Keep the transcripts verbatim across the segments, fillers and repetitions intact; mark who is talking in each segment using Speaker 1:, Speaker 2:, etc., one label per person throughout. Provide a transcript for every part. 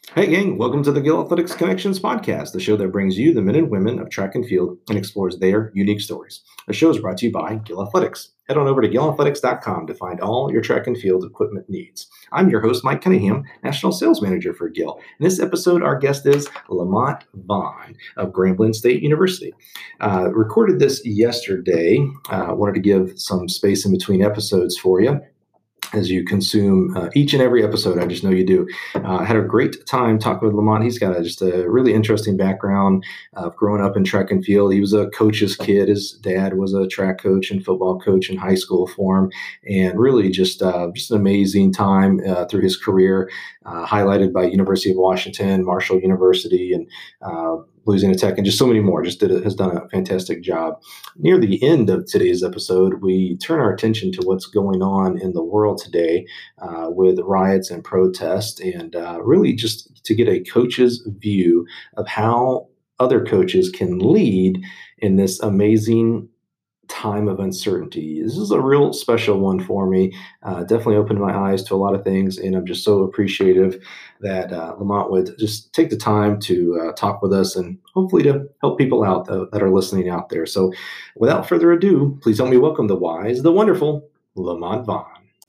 Speaker 1: Hey, gang, welcome to the Gill Athletics Connections podcast, the show that brings you the men and women of track and field and explores their unique stories. The show is brought to you by Gill Athletics. Head on over to gill athletics dot com to find all your track and field equipment needs. I'm your host, Mike Cunningham, National Sales Manager for Gill. In this episode, our guest is Lamont Vaughn of Grambling State University. Uh, recorded this yesterday. I uh, wanted to give some space in between episodes for you as you consume uh, each and every episode. I just know you do. Uh, I had a great time talking with Lamont. He's got a, just a really interesting background of growing up in track and field. He was a coach's kid. His dad was a track coach and football coach in high school for him, and really just uh, just an amazing time uh, through his career, uh, highlighted by University of Washington, Marshall University, and uh, Louisiana Tech, and just so many more. Just did a, has done a fantastic job. Near the end of today's episode, we turn our attention to what's going on in the world today uh, with riots and protests, and uh, really just to get a coach's view of how other coaches can lead in this amazing time of uncertainty. This is a real special one for me. Uh, definitely opened my eyes to a lot of things, and I'm just so appreciative that uh, Lamont would just take the time to uh, talk with us and hopefully to help people out uh, that are listening out there. So, without further ado, please help me welcome the wise, the wonderful Lamont Vaughn.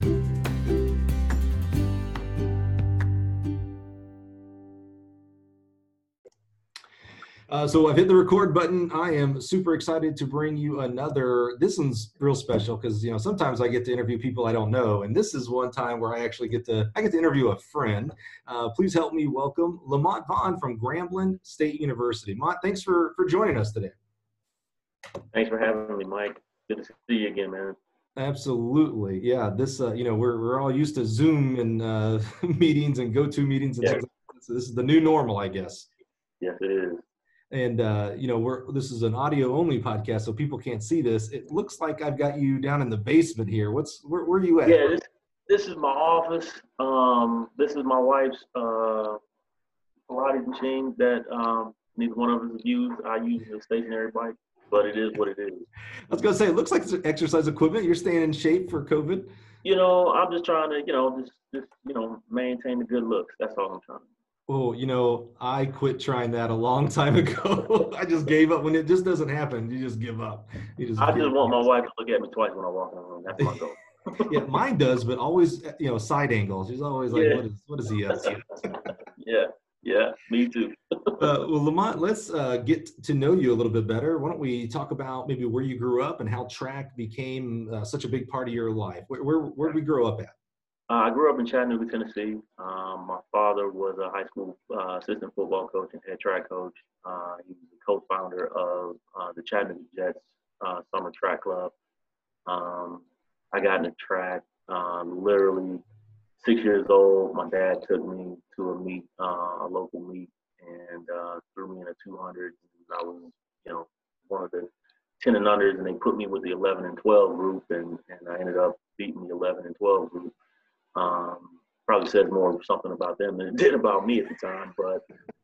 Speaker 1: Uh, so I've hit the record button. I am super excited to bring you another. This one's real special because, you know, sometimes I get to interview people I don't know, and this is one time where I actually get to I get to interview a friend. Uh, please help me welcome Lamont Vaughn from Grambling State University. Mont, thanks for for joining us today.
Speaker 2: Thanks for having me, Mike. Good to see you again, man.
Speaker 1: Absolutely, yeah. This, uh, you know, we're we're all used to Zoom and uh, meetings and go-to meetings and
Speaker 2: Yeah.
Speaker 1: things like that. So this is the new normal, I guess.
Speaker 2: Yes, it is.
Speaker 1: And uh, you know, we're this is an audio only podcast, so people can't see this. It looks like I've got you down in the basement here. What's where, where are you at?
Speaker 2: Yeah, this this is my office. Um, this is my wife's uh, Pilates machine that um, neither one of us use. I use a stationary bike, but it is what it is.
Speaker 1: I was gonna say, it looks like it's exercise equipment. You're staying in shape for COVID.
Speaker 2: You know, I'm just trying to, you know, just just you know, maintain the good looks. That's all I'm trying to do.
Speaker 1: Oh, you know, I quit trying that a long time ago. I just gave up when it just doesn't happen. You just give up. You just
Speaker 2: I
Speaker 1: give
Speaker 2: just
Speaker 1: up.
Speaker 2: want my wife to look at me twice when I walk in the room. That's my goal.
Speaker 1: Yeah, mine does, but always, you know, side angles. She's always like,
Speaker 2: Yeah.
Speaker 1: "What is what is he up to?"
Speaker 2: Yeah, yeah, me too.
Speaker 1: Uh, well, Lamont, let's uh, get to know you a little bit better. Why don't we talk about maybe where you grew up and how track became uh, such a big part of your life? Where, where, where did we grow up at?
Speaker 2: Uh, I grew up in Chattanooga, Tennessee. Um, my father was a high school uh, assistant football coach and head track coach. Uh, he was the co-founder of uh, the Chattanooga Jets uh, summer track club. Um, I got into track um, literally six years old. My dad took me to a meet, uh, a local meet, and uh, threw me in a two hundred. I was, you know, one of the ten and unders, and they put me with the eleven and twelve group, and, and I ended up beating the eleven and twelve group. Um, probably says more something about them than it did about me at the time, but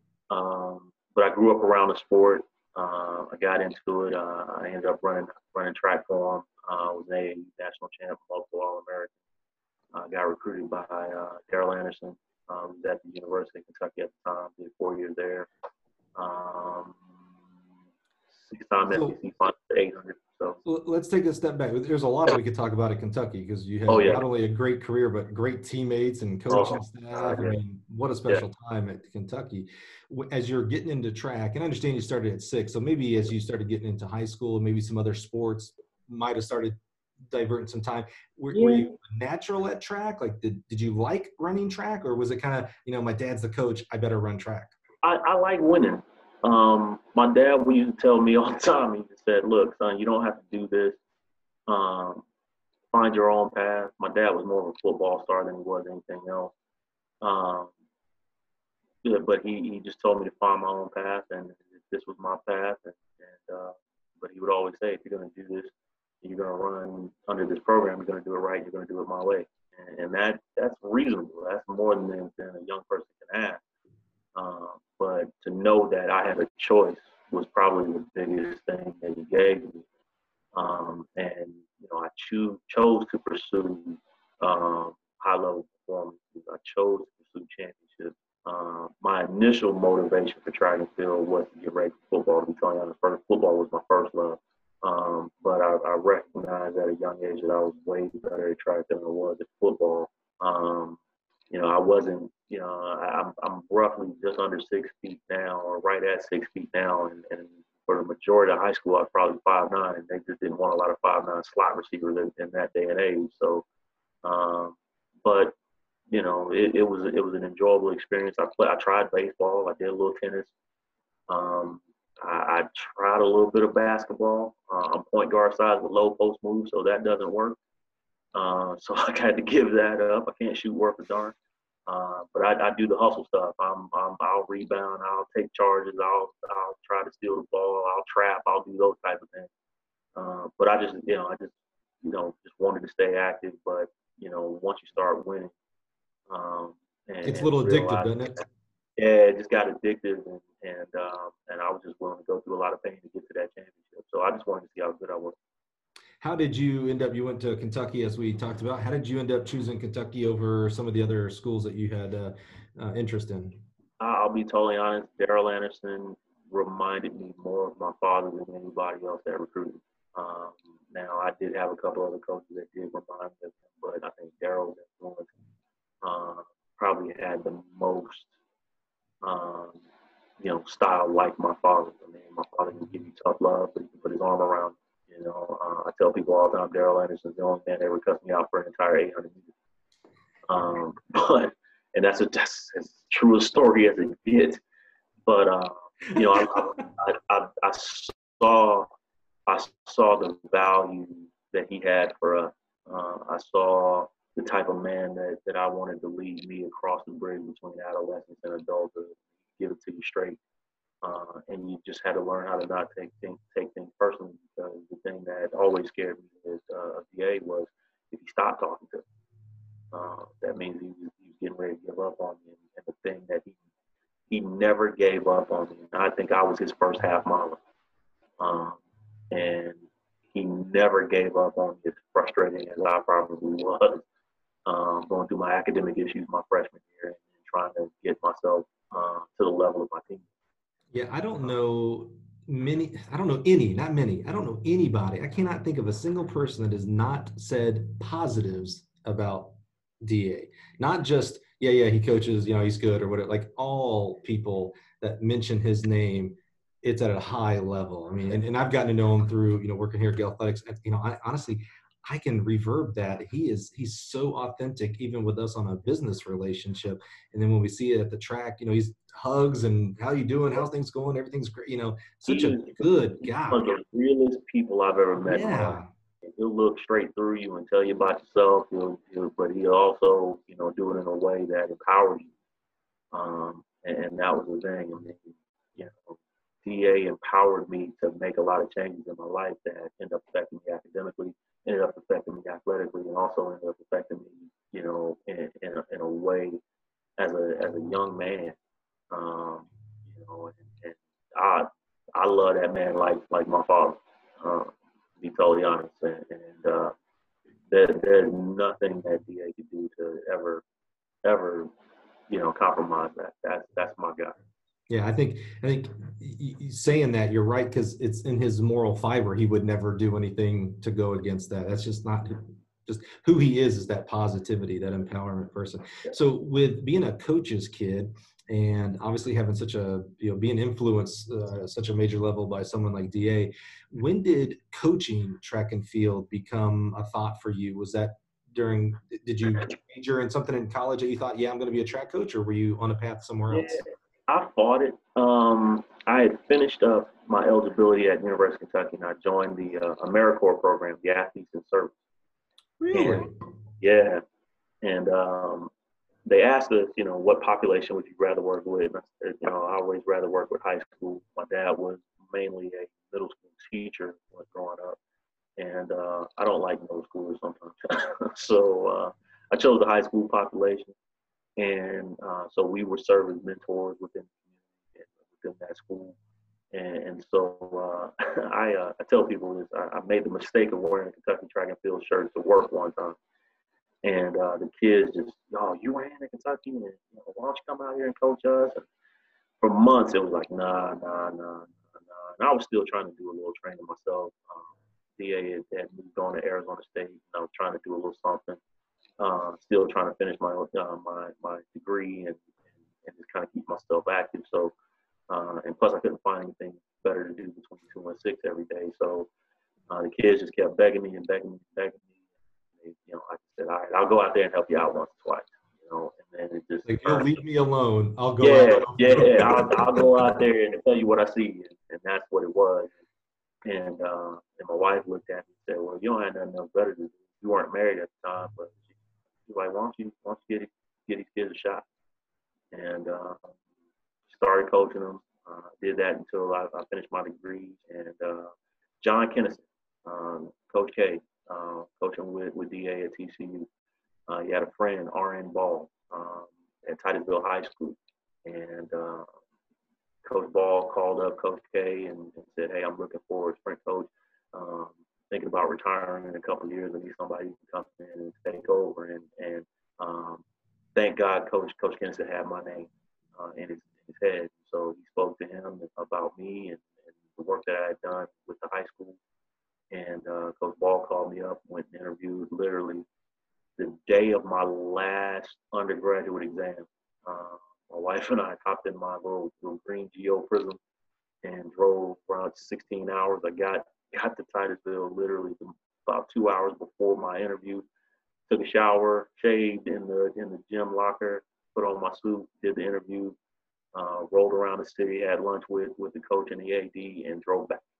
Speaker 2: um, but I grew up around the sport. Uh, I got into it. Uh, I ended up running running track for them. Uh, was a national champ, multiple All American. I uh, got recruited by uh, Daryl Anderson. Um, was at the University of Kentucky at the time. Did four years there. Um, Six-time
Speaker 1: So,
Speaker 2: S E C final eight hundred. So
Speaker 1: let's take a step back. There's a lot we could talk about at Kentucky because you had
Speaker 2: oh, yeah.
Speaker 1: not only a great career but great teammates and coaching oh, staff. Uh, yeah. I mean, what a special yeah. time at Kentucky. As you're getting into track, and I understand you started at six, so maybe as you started getting into high school, maybe some other sports might have started diverting some time. Were, yeah. were you natural at track? Like, did, did you like running track, or was it kind of, you know, my dad's the coach, I better run track?
Speaker 2: I, I like winning. Um, my dad would used to tell me all the time, he said, look, son, you don't have to do this. Um, find your own path. My dad was more of a football star than he was anything else. Um, yeah, but he, he just told me to find my own path, and this was my path. And, and uh, but he would always say, if you're going to do this, you're going to run under this program, you're going to do it right, you're going to do it my way. And, and that that's reasonable. That's more than, than a young person can ask. Um, but to know that I had a choice was probably the biggest thing that he gave me. Um, and, you know, I choose, chose to pursue um, high-level performances. I chose to pursue championships. Uh, my my initial motivation for track and field was to get ready for football. To be totally honest, first football was my first love. Um, but I, I recognized at a young age that I was way better at track than I was at football. Um, you know, I wasn't, you know, I, I'm, I'm roughly just under six feet now, or right at six feet now. And, and for the majority of high school, I was probably five nine, and they just didn't want a lot of five nine slot receivers in, in that day and age. So, um, but you know, it, it was it was an enjoyable experience. I play, I tried baseball. I did a little tennis. Um, I, I tried a little bit of basketball. Uh, I'm point guard size with low post moves, so that doesn't work. Uh, so I had to give that up. I can't shoot worth a darn. Uh, but I, I do the hustle stuff. I'm, I'm I'll rebound. I'll take charges. I'll I'll try to steal the ball. I'll trap. I'll do those type of things. Uh, but I just you know I just you know just wanted to stay active. But you know once you start winning, um, and,
Speaker 1: it's a little
Speaker 2: and
Speaker 1: addictive,
Speaker 2: realize,
Speaker 1: doesn't it?
Speaker 2: Yeah, it just got addictive, and and um, and I was just willing to go through a lot of pain to get to that championship. So I just wanted to see how good I was.
Speaker 1: How did you end up, you went to Kentucky, as we talked about. How did you end up choosing Kentucky over some of the other schools that you had uh, uh, interest in?
Speaker 2: I'll be totally honest, Darrell Anderson reminded me more of my father than anybody else that recruited. Um, now, I did have a couple other coaches that did remind me of him, but I think Darrell's influence uh, probably had the most, um, you know, style like my father. I mean, my father can give you tough love, but he can put his arm around you. You know, uh, I tell people all the time, Darrell Anderson's the only man that ever cussed me out for an entire eight hundred meters. Um, but, and that's, a, that's as true a story as it gets. But, uh, you know, I, I, I, I saw I saw the value that he had for us. Uh, I saw the type of man that, that I wanted to lead me across the bridge between adolescence and adulthood, give it to you straight. Uh, and you just had to learn how to not take things, take things personally, because the thing that always scared me as uh, a D A was if he stopped talking to me. Uh, that means he was, he was getting ready to give up on me. And the thing that he he never gave up on me. I think I was his first half mile. Um, and he never gave up on me, as frustrating as I probably was, um, going through my academic issues my freshman year and, and trying to get myself uh, to the level of my team.
Speaker 1: Yeah, I don't know many, I don't know any, not many, I don't know anybody. I cannot think of a single person that has not said positives about D A. Not just, yeah, yeah, he coaches, you know, he's good or whatever. Like all people that mention his name, it's at a high level. I mean, and, and I've gotten to know him through, you know, working here at Gale Athletics. And, you know, I honestly, I can reverb that. He is, he's so authentic, even with us on a business relationship. And then when we see it at the track, you know, he's hugs and how you doing? How's things going? Everything's great. You know, such a good guy.
Speaker 2: One of the realest people I've ever met.
Speaker 1: Yeah.
Speaker 2: He'll look straight through you and tell you about yourself, he'll, he'll, but he'll also, you know, do it in a way that empowers you. Um, and, and that was the thing. I mean, you know, D A empowered me to make a lot of changes in my life that ended up affecting me academically, ended up affecting me athletically, and also ended up affecting me, you know, in, in, a, in a way as a as a young man. Um, you know, and, and I I love that man like like my father. Uh, to be totally honest, and, and uh, there, there's nothing that D A could do to ever ever you know compromise that. That's that's my guy.
Speaker 1: Yeah, I think I think saying that, you're right, because it's in his moral fiber. He would never do anything to go against that. That's just not just who he is. Is that positivity, that empowerment person. So with being a coach's kid, and obviously having such a, you know, being influenced uh, such a major level by someone like D A, when did coaching track and field become a thought for you? Was that during, did you major in something in college that you thought, yeah, I'm going to be a track coach, or were you on a path somewhere else?
Speaker 2: Yeah, I fought it. Um, I had finished up my eligibility at University of Kentucky, and I joined the uh, AmeriCorps program, the Athletes in Service.
Speaker 1: Really?
Speaker 2: And, yeah. And um, they asked us, you know, what population would you rather work with? And I said, you know, I always rather work with high school. My dad was mainly a middle school teacher when growing up, and uh, I don't like middle schoolers sometimes. so uh, I chose the high school population, and uh, so we were served as mentors within the community, within that school. And, and so uh, I, uh, I tell people this: I, I made the mistake of wearing a Kentucky track and field shirt to work one time. And uh, the kids just, oh, you ran in Kentucky, and you know, why don't you come out here and coach us? And for months it was like, nah, nah, nah, nah, nah. And I was still trying to do a little training myself. Um, D A had, had moved on to Arizona State, and I was trying to do a little something. Uh, still trying to finish my uh, my my degree and, and, and just kind of keep myself active. So, uh, and plus I couldn't find anything better to do between two and six every day. So uh, the kids just kept begging me and begging me and begging me. And, you know, like I said, all right, I'll go out there and help you out once or twice. You know, and then it just
Speaker 1: Like, you'll leave me alone. I'll go
Speaker 2: yeah,
Speaker 1: out.
Speaker 2: yeah, I'll I'll go out there and tell you what I see, and, and that's what it was. And uh, and my wife looked at me and said, "Well, you don't have nothing else better to do. You weren't married at the time, but she, she's like, why don't you why don't you get get these kids a shot?" And uh, started coaching them. Uh, did that until I, I finished my degree. And uh, John Kennison, um, Coach K, uh, coaching with, with D A at T C U. Uh, he had a friend, R N Ball, um, at Titusville High School. And uh, Coach Ball called up Coach K and, and said, "Hey, I'm looking for a sprint coach. Um, thinking about retiring in a couple of years. I need somebody who can come in and take over." And, and um, thank God Coach Coach Kennison had my name uh, in, his, in his head. So he spoke to him about me and, and the work that I had done with the high school. And uh, Coach Ball called me up, went and interviewed literally the day of my last undergraduate exam. Uh, my wife and I hopped in my little, little green Geo Prism and drove around sixteen hours. I got got to Titusville literally about two hours before my interview. Took a shower, shaved in the in the gym locker, put on my suit, did the interview, uh, rolled around the city, had lunch with with the coach and the A D, and drove back.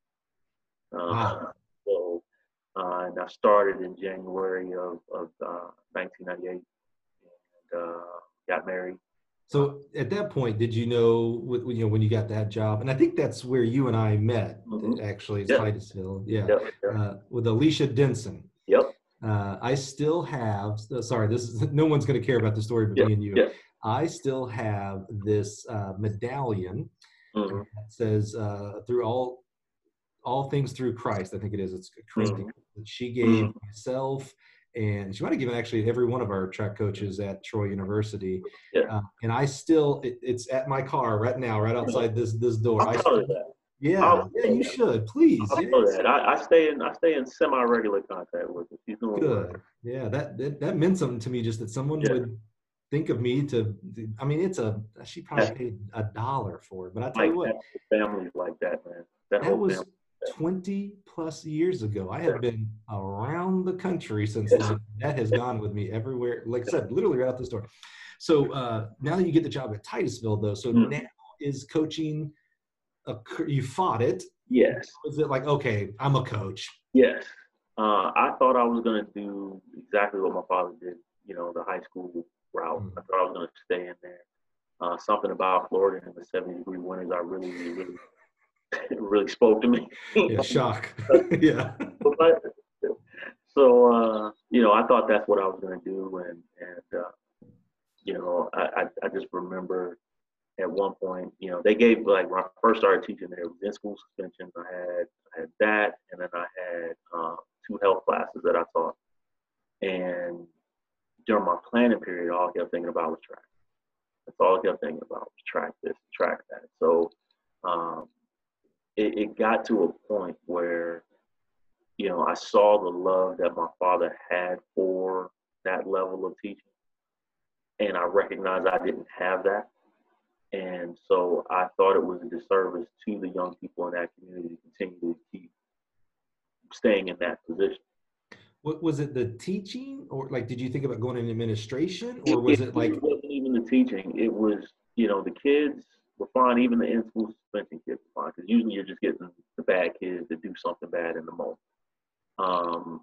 Speaker 2: Uh,
Speaker 1: Wow.
Speaker 2: So, uh, and I started in January of, of uh, nineteen ninety-eight, and uh, got married.
Speaker 1: So at that point, did you know, with, you know, when you got that job, and I think that's where you and I met,
Speaker 2: Mm-hmm.
Speaker 1: actually, it's
Speaker 2: Yep.
Speaker 1: Titusville, yeah,
Speaker 2: Yep. Yep.
Speaker 1: uh, with Alicia Denson.
Speaker 2: Yep.
Speaker 1: Uh, I still have, sorry, this is, no one's going to care about the story but
Speaker 2: Yep.
Speaker 1: me and you.
Speaker 2: Yep.
Speaker 1: I still have this uh, medallion
Speaker 2: Mm-hmm.
Speaker 1: that says, uh, through all, all things through Christ, I think it is, it's Christy,
Speaker 2: Mm-hmm.
Speaker 1: that she gave
Speaker 2: Mm-hmm.
Speaker 1: myself, and she might have given actually every one of our track coaches at Troy University.
Speaker 2: Yeah.
Speaker 1: Uh, and I still, it, it's at my car right now, right outside this this door.
Speaker 2: I'll
Speaker 1: I
Speaker 2: tell
Speaker 1: still,
Speaker 2: you that.
Speaker 1: yeah,
Speaker 2: I'll
Speaker 1: yeah, you
Speaker 2: that.
Speaker 1: should, please.
Speaker 2: I'll
Speaker 1: Yeah,
Speaker 2: tell that. I, I stay in I stay in semi regular contact with her. She's doing well.
Speaker 1: good. Yeah, that, that that meant something to me, just that someone
Speaker 2: Yeah.
Speaker 1: would think of me to. I mean, it's a she probably
Speaker 2: Yeah.
Speaker 1: paid a dollar for it, but I tell
Speaker 2: Like
Speaker 1: you what,
Speaker 2: that families like that, man. That
Speaker 1: that
Speaker 2: whole
Speaker 1: was
Speaker 2: family.
Speaker 1: twenty plus years ago. I have
Speaker 2: Yeah.
Speaker 1: been around the country since
Speaker 2: Yeah.
Speaker 1: then. That has gone with me everywhere. Like I said, literally right out the door. So uh, now that you get the job at Titusville, though, so
Speaker 2: Mm.
Speaker 1: now is coaching, a, you fought it.
Speaker 2: Yes.
Speaker 1: Is it like, okay, I'm a coach?
Speaker 2: Yes. Uh, I thought I was going to do exactly what my father did, you know, the high school route.
Speaker 1: Mm.
Speaker 2: I thought I was going to stay in there. Uh, something about Florida and the seventy degree winters, I really, really, really spoke to me.
Speaker 1: Yeah, shock. Yeah.
Speaker 2: But, so, uh, you know, I thought that's what I was going to do. And, and uh, you know, I, I, I just remember at one point, you know, they gave, like, when I first started teaching there, it was in school suspension. I had, I had that, and then I had um, two health classes that I taught. And during my planning period, all I kept thinking about was track. That's all I kept thinking about was track this, track that. So um, it, it got to a point where, you know, I saw the love that my father had for that level of teaching. And I recognized I didn't have that. And so I thought it was a disservice to the young people in that community to continue to keep staying in that position.
Speaker 1: What was it, the teaching, or like, did you think about going in administration,
Speaker 2: It,
Speaker 1: or was
Speaker 2: it,
Speaker 1: it like?
Speaker 2: it wasn't even the teaching. It was, you know, the kids were fine. Even the in-school suspension kids were fine, because usually you're just getting the bad kids that do something bad in the moment. Um,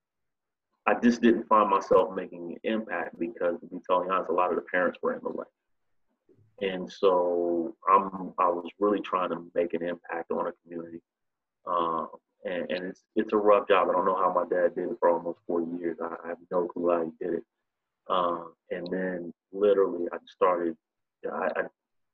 Speaker 2: I just didn't find myself making an impact because, to be totally honest, a lot of the parents were in the way. And so I'm, I was really trying to make an impact on a community. Um, and, and it's it's a rough job. I don't know how my dad did it for almost four years. I, I have no clue how he did it. Um, and then literally I started, I, I,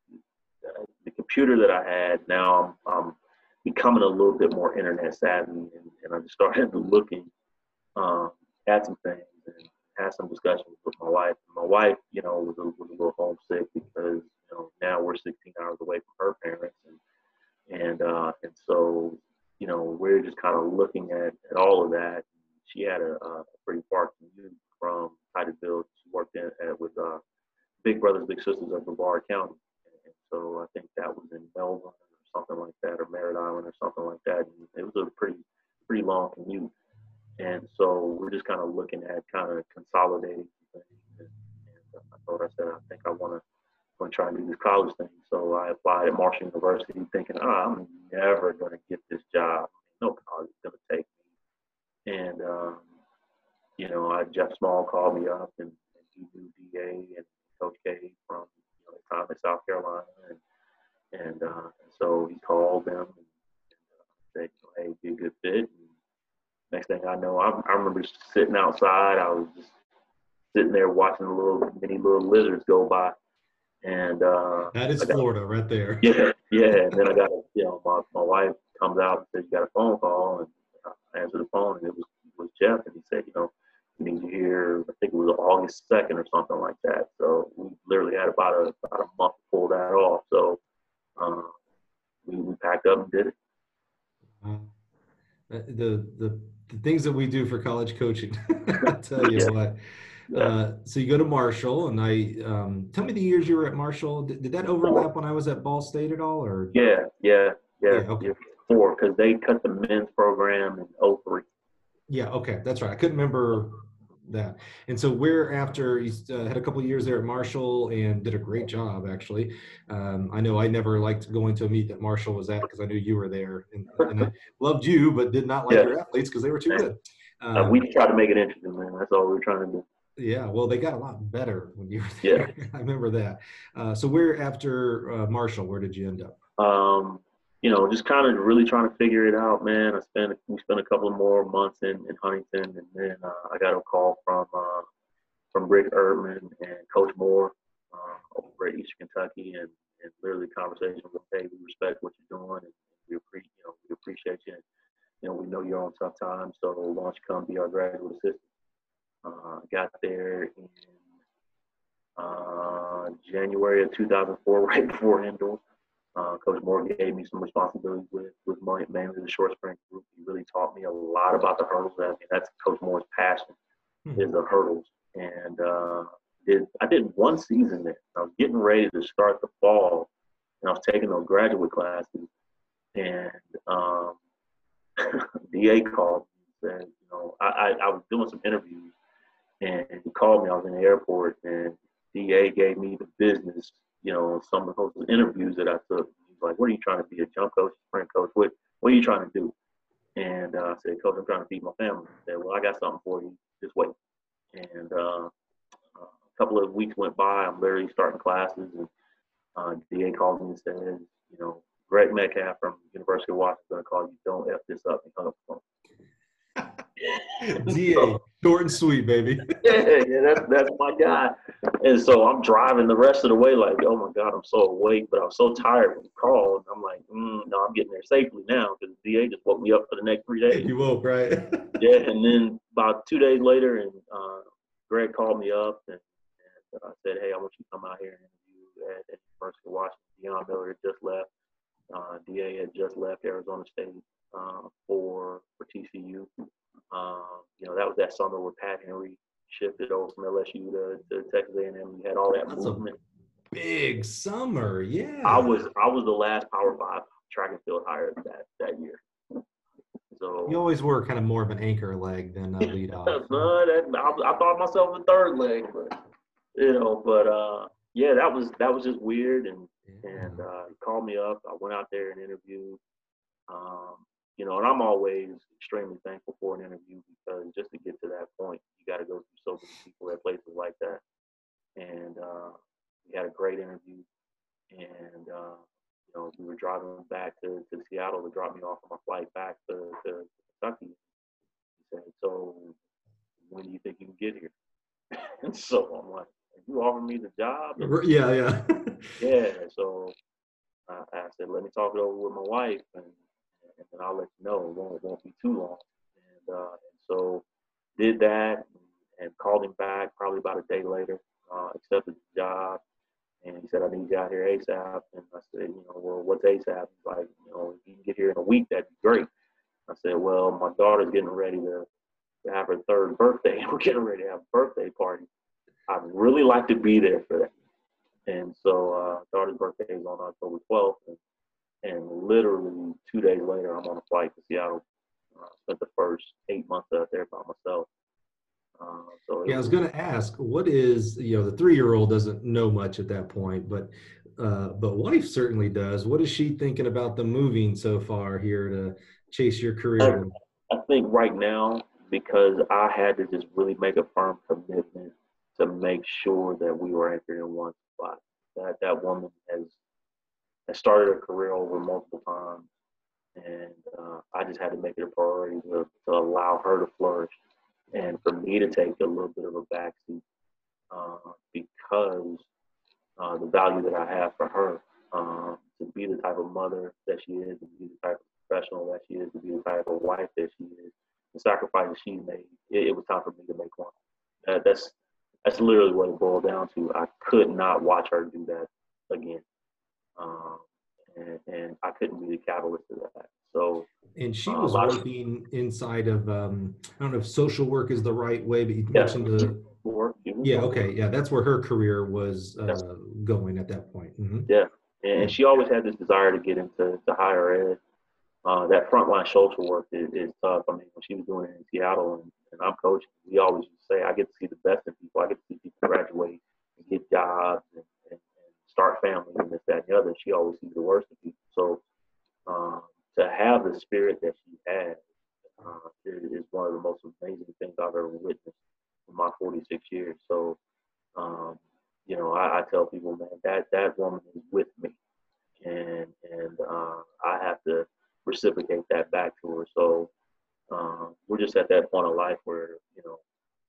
Speaker 2: the computer that I had, now I'm, I'm becoming a little bit more internet savvy, and, and I just started looking um, at some things and had some discussions with my wife. My wife, you know, was a, was a little homesick because, you know, now we're we're sixteen hours away from her parents, and and uh, and so you know we're just kind of looking at, at all of that. She had a, a pretty far commute from Titusville. She worked in at, with uh, Big Brothers Big Sisters of Brevard County, and so I think that was in Melbourne or something like that, or Merritt Island or something like that. And it was a pretty pretty long commute, and so we're just kind of looking at kind of consolidating things. And, and I told her, I said, I think I want to going to try and do this college thing. So I applied at Marshall University thinking, oh, I'm never going to get this job. No college is going to take me. And, um, you know, I, Jeff Small called me up, and, and he knew D A and Coach K from, you know, the time in South Carolina. And, and, uh, and so he called them and, and uh, said, hey, be a good fit. And next thing I know, I, I remember sitting outside. I was just sitting there watching the little many little lizards go by. And uh,
Speaker 1: that is
Speaker 2: got,
Speaker 1: Florida right there.
Speaker 2: Yeah, yeah. And then I got, a, you know, my, my wife comes out and says, you got a phone call, and I answered the phone, and it was it was Jeff, and he said, you know, we need you here. I think it was August second or something like that. So we literally had about a about a month to pull that off. So uh, we, we packed up and did it.
Speaker 1: Wow. The the the things that we do for college coaching, I tell you
Speaker 2: yeah.
Speaker 1: what.
Speaker 2: Yeah.
Speaker 1: Uh, so you go to Marshall, and I um, tell me the years you were at Marshall. Did, did that overlap when I was at Ball State at all, or?
Speaker 2: Yeah, yeah, yeah.
Speaker 1: Yeah, okay.
Speaker 2: Yeah, four, because they cut the men's program in oh three.
Speaker 1: Yeah, okay, that's right. I couldn't remember that. And so we're after you uh, had a couple of years there at Marshall and did a great job, actually. Um, I know I never liked going to a meet that Marshall was at because I knew you were there, and, and I loved you, but did not like
Speaker 2: Yeah.
Speaker 1: your athletes because they were too good.
Speaker 2: Um, uh,
Speaker 1: Um,
Speaker 2: we tried to make it interesting, man. That's all we were trying to do.
Speaker 1: Yeah, well, they got a lot better when you were there.
Speaker 2: Yeah.
Speaker 1: I remember that. Uh, so where after uh, Marshall, where did you end up?
Speaker 2: Um, you know, just kind of really trying to figure it out, man. I spent we spent a couple of more months in, in Huntington, and then uh, I got a call from uh, from Rick Erdman and Coach Moore uh, over at Eastern Kentucky, and, and literally conversation with, hey, we respect what you're doing, and we appreciate you know we appreciate you. And, you know, we know you're on tough times, so why don't you come be our graduate assistant? Uh, got there in uh, January of two thousand four, right before indoor. Uh, Coach Moore gave me some responsibilities with, with mainly the short sprint group. He really taught me a lot about the hurdles. I mean, that's Coach Moore's passion, mm-hmm. is the hurdles. And uh, did I did one season there. I was getting ready to start the fall, and I was taking those graduate classes. And um, D A called me and said, you know, I, I, I was doing some interviews. And he called me. I was in the airport, and D A gave me the business, you know, some of those interviews that I took. He's like, what are you trying to be, a jump coach, sprint coach? What What are you trying to do? And uh, I said, Coach, I'm trying to feed my family. He said, well, I got something for you. Just wait. And uh, a couple of weeks went by. I'm literally starting classes, and uh, D A called me and said, you know, Greg Metcalf from University of Washington is going to call you. Don't F this up. And hung up the phone.
Speaker 1: D A, short and sweet, baby.
Speaker 2: yeah, yeah, that's that's my guy. And so I'm driving the rest of the way like, oh my God, I'm so awake, but I was so tired when he called. I'm like, mm, no, I'm getting there safely now because D A just woke me up for the next three days.
Speaker 1: You woke, right?
Speaker 2: Yeah, and then about two days later, and uh, Greg called me up and, and I said, hey, I want you to come out here and interview at, at University of Washington. Deion Miller had just left. Uh, D A had just left Arizona State uh, for for T C U. Um, you know, that was that summer where Pat Henry shifted over from L S U to, to Texas A and M. You had all that
Speaker 1: That's
Speaker 2: movement.
Speaker 1: A big summer, yeah.
Speaker 2: I was I was the last Power Five track and field hire that that year. So
Speaker 1: you always were kind of more of an anchor leg than a lead off.
Speaker 2: no, that, I, I thought myself a third leg, but you know, but uh, yeah, that was that was just weird. And yeah. and uh, he called me up. I went out there and interviewed. Um, You know, and I'm always extremely thankful for an interview because just to get to that point, you got to go through so many people at places like that. And uh, we had a great interview. And, uh, you know, we were driving back to, to Seattle to drop me off on my flight back to, to Kentucky. He said, so when do you think you can get here? And so I'm like, you offer me the job? And,
Speaker 1: yeah, yeah.
Speaker 2: yeah. So uh, I said, let me talk it over with my wife. And, and then I'll let you know. It won't, it won't be too long. And, uh, and so did that and, and called him back probably about a day later, uh, accepted the job. And he said, I need you out here ASAP. And I said, you know, well, what's ASAP? He's like, you know, if you can get here in a week, that'd be great. I said, well, my daughter's getting ready to, to have her third birthday. We're getting ready to have a birthday party. I'd really like to be there for that. And so uh, daughter's birthday is on October twelfth. And, and literally two days later, I'm on a flight to Seattle. I uh, spent the first eight months out there by myself. Uh, so
Speaker 1: yeah, I was going to ask, what is, you know, the three-year-old doesn't know much at that point, but uh, but wife certainly does. What is she thinking about the moving so far here to chase your career?
Speaker 2: I, I think right now, because I had to just really make a firm commitment to make sure that we were anchored in one spot. That that woman has has started her career over multiple times, and uh, I just had to make it a priority to, to allow her to flourish, and for me to take a little bit of a backseat uh, because uh, the value that I have for her, uh, to be the type of mother that she is, to be the type of professional that she is, to be the type of wife that she is, the sacrifices she made. It, it was time for me to make one. Uh, that's that's literally what it boiled down to. I could not watch her do that again, um, and, and I couldn't be the catalyst of that. So,
Speaker 1: and she
Speaker 2: uh,
Speaker 1: was working of, inside of um, I don't know if social work is the right way, but you yeah, mentioned the
Speaker 2: work.
Speaker 1: Yeah, okay, yeah, that's where her career was uh, yes. going at that point. Mm-hmm.
Speaker 2: Yeah, and yeah. she always had this desire to get into to higher ed. Uh, that frontline social work is, is tough. I mean, when she was doing it in Seattle and, and I'm coaching, we always used to say, I get to see the best in people. I get to see people graduate and get jobs and, and, and start families and this, that, and the other. She always sees the worst in people. So um, to have the spirit that she had uh, is one of the most amazing things I've ever witnessed in my forty-six years. So, um, you know, I, I tell people, man, that, that woman is with me. And, and uh, I have to reciprocate that back to her. So um, we're just at that point of life where, you know,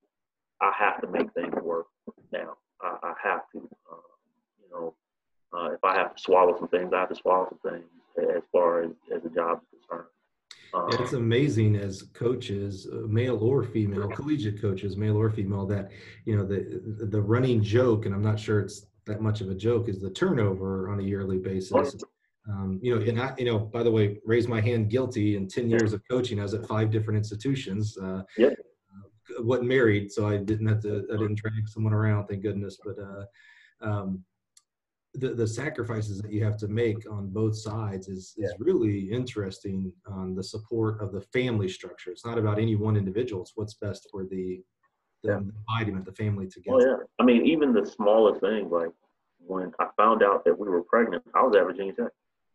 Speaker 2: I have to make things work now. I, I have to. Um, you know, uh, if I have to swallow some things, I have to swallow some things as far as, as the job is concerned. Um,
Speaker 1: it's amazing as coaches, uh, male or female, collegiate coaches, male or female, that, you know, the the running joke, and I'm not sure it's that much of a joke, is the turnover on a yearly basis. Um, you know, and I, you know, by the way, raise my hand guilty. In ten years of coaching, I was at five different institutions. Uh,
Speaker 2: yeah.
Speaker 1: uh, wasn't married, so I didn't have to. I didn't drag someone around, thank goodness. But uh, um, the the sacrifices that you have to make on both sides is is yeah. really interesting. On the support of the family structure, it's not about any one individual. It's what's best for the the yeah. vitamin, the family together.
Speaker 2: Oh yeah, I mean, even the smallest things, like when I found out that we were pregnant, I was at Virginia Tech.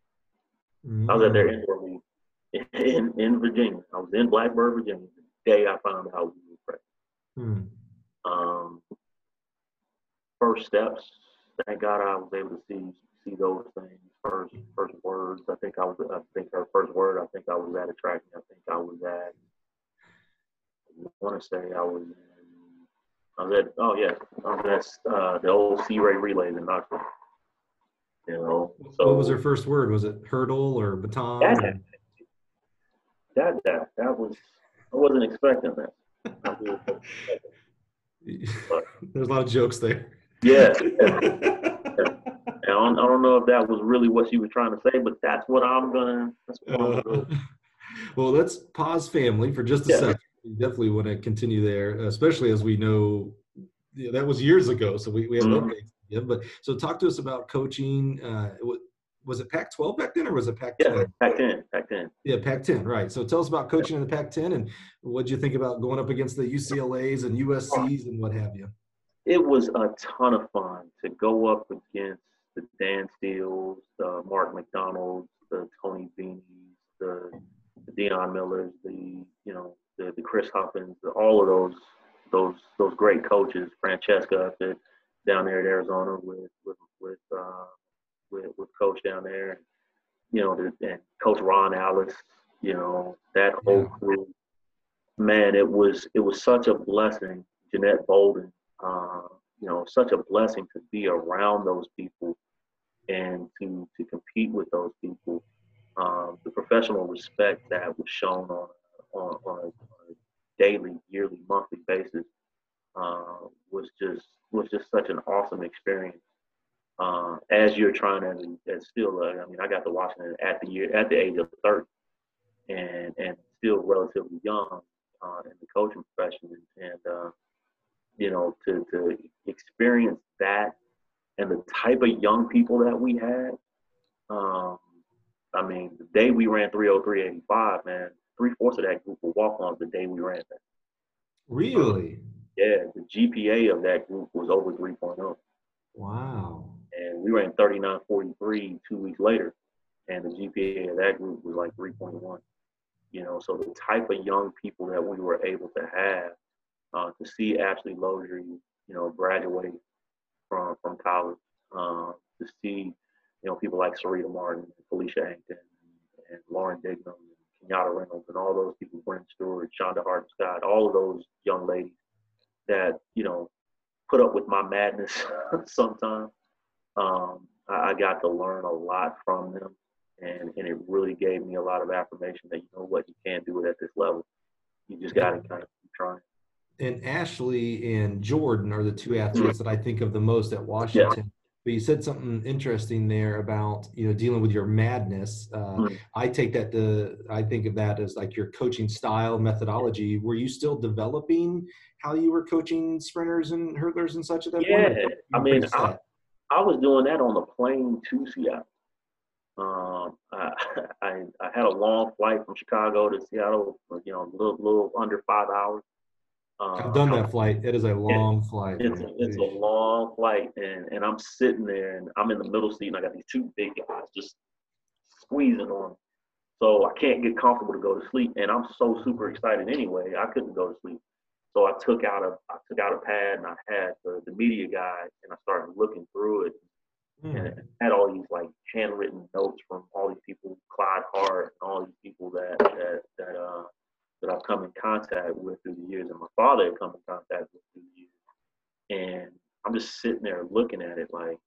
Speaker 2: Mm. I was at their indoor league in, in Virginia. I was in Blacksburg, Virginia, the day I found out we were pregnant. Mm. Um, first steps, thank God I was able to see see those things. First first words, I think I was. I think her first word. I think I was at a track. I think I was at. I want to say I was. In, I was at. Oh yeah, I was at uh, the old Sea Ray relays in Knoxville. You know. So
Speaker 1: what was her first word? Was it hurdle or baton?
Speaker 2: That
Speaker 1: or?
Speaker 2: that that that was. I wasn't expecting that.
Speaker 1: But, there's a lot of jokes there.
Speaker 2: Yeah. I don't, I don't know if that was really what she was trying to say, but that's what I'm gonna. That's what I'm gonna
Speaker 1: uh, well, let's pause family for just a yeah. second. We definitely want to continue there, especially as we know, you know that was years ago, so we, we have mm-hmm. updates. Yeah, but so talk to us about coaching. Uh, was it Pac twelve back then, or was it Pac ten?
Speaker 2: Yeah, Pac ten. Pac ten.
Speaker 1: Yeah, Pac ten. Right. So tell us about coaching in the Pac ten, and what did you think about going up against the U C L A's and U S C's and what have you?
Speaker 2: It was a ton of fun to go up against the Dan Steeles, the Mark McDonald's, the Tony Beanies, the, the Deion Millers, the you know the, the Chris Huffins, the, all of those those those great coaches. Francesca up at, down there at Arizona with with with, uh, with with Coach down there, you know, the, and Coach Ron Alice, you know that whole yeah. crew. Man, it was it was such a blessing. Jeanette Bolden. Uh, you know, such a blessing to be around those people and to to compete with those people. Um, the professional respect that was shown on on, on, a, on a daily, yearly, monthly basis uh, was just was just such an awesome experience. uh, as you're trying to, as still, uh, I mean, I got to Washington at the year, at the age of thirty, and and still relatively young uh, in the coaching profession, and uh, you know, to to experience that and the type of young people that we had. Um, I mean, the day we ran three oh three eighty-five, man, three fourths of that group were walk-ons the day we ran that.
Speaker 1: Really?
Speaker 2: Yeah, the G P A of that group was over three point oh.
Speaker 1: Wow.
Speaker 2: And we ran thirty-nine forty-three two weeks later, and the G P A of that group was like three point one. You know, so the type of young people that we were able to have, uh, to see Ashley Lowery, you know, graduate from from college, uh, to see, you know, people like Sarita Martin, Felicia Hankton, and Lauren Dignam, and Kenyatta Reynolds, and all those people, Brent Stewart, Shonda Hart Scott, all of those young ladies that, you know, put up with my madness sometimes. Um, I, I got to learn a lot from them, and, and it really gave me a lot of affirmation that, you know what, you can't do it at this level. You just got to kind of keep trying.
Speaker 1: And Ashley and Jordan are the two athletes that I think of the most at Washington.
Speaker 2: Yeah.
Speaker 1: But you said something interesting there about, you know, dealing with your madness. Uh,
Speaker 2: Mm-hmm.
Speaker 1: I take that to, I think of that as like your coaching style, methodology. Were you still developing how you were coaching sprinters and hurdlers and such at that
Speaker 2: Yeah,
Speaker 1: point?
Speaker 2: I mean, I, I was doing that on the plane to Seattle. Um, I, I I had a long flight from Chicago to Seattle, you know, a little, little under five hours. Uh,
Speaker 1: I've done that flight. It is a long
Speaker 2: it,
Speaker 1: flight,
Speaker 2: it's
Speaker 1: man.
Speaker 2: a, it's a long flight, and and I'm sitting there, and I'm in the middle seat, and I got these two big guys just squeezing on me. So I can't get comfortable to go to sleep, and I'm so super excited anyway. I couldn't go to sleep, so I took out a I took out a pad, and I had the, the media guide, and I started looking through it, and it had all these like handwritten notes from all these people, Clyde Hart, and all these people that that that uh that I've come in contact with through the years, and my father had come in contact with through the years. And I'm just sitting there looking at it like,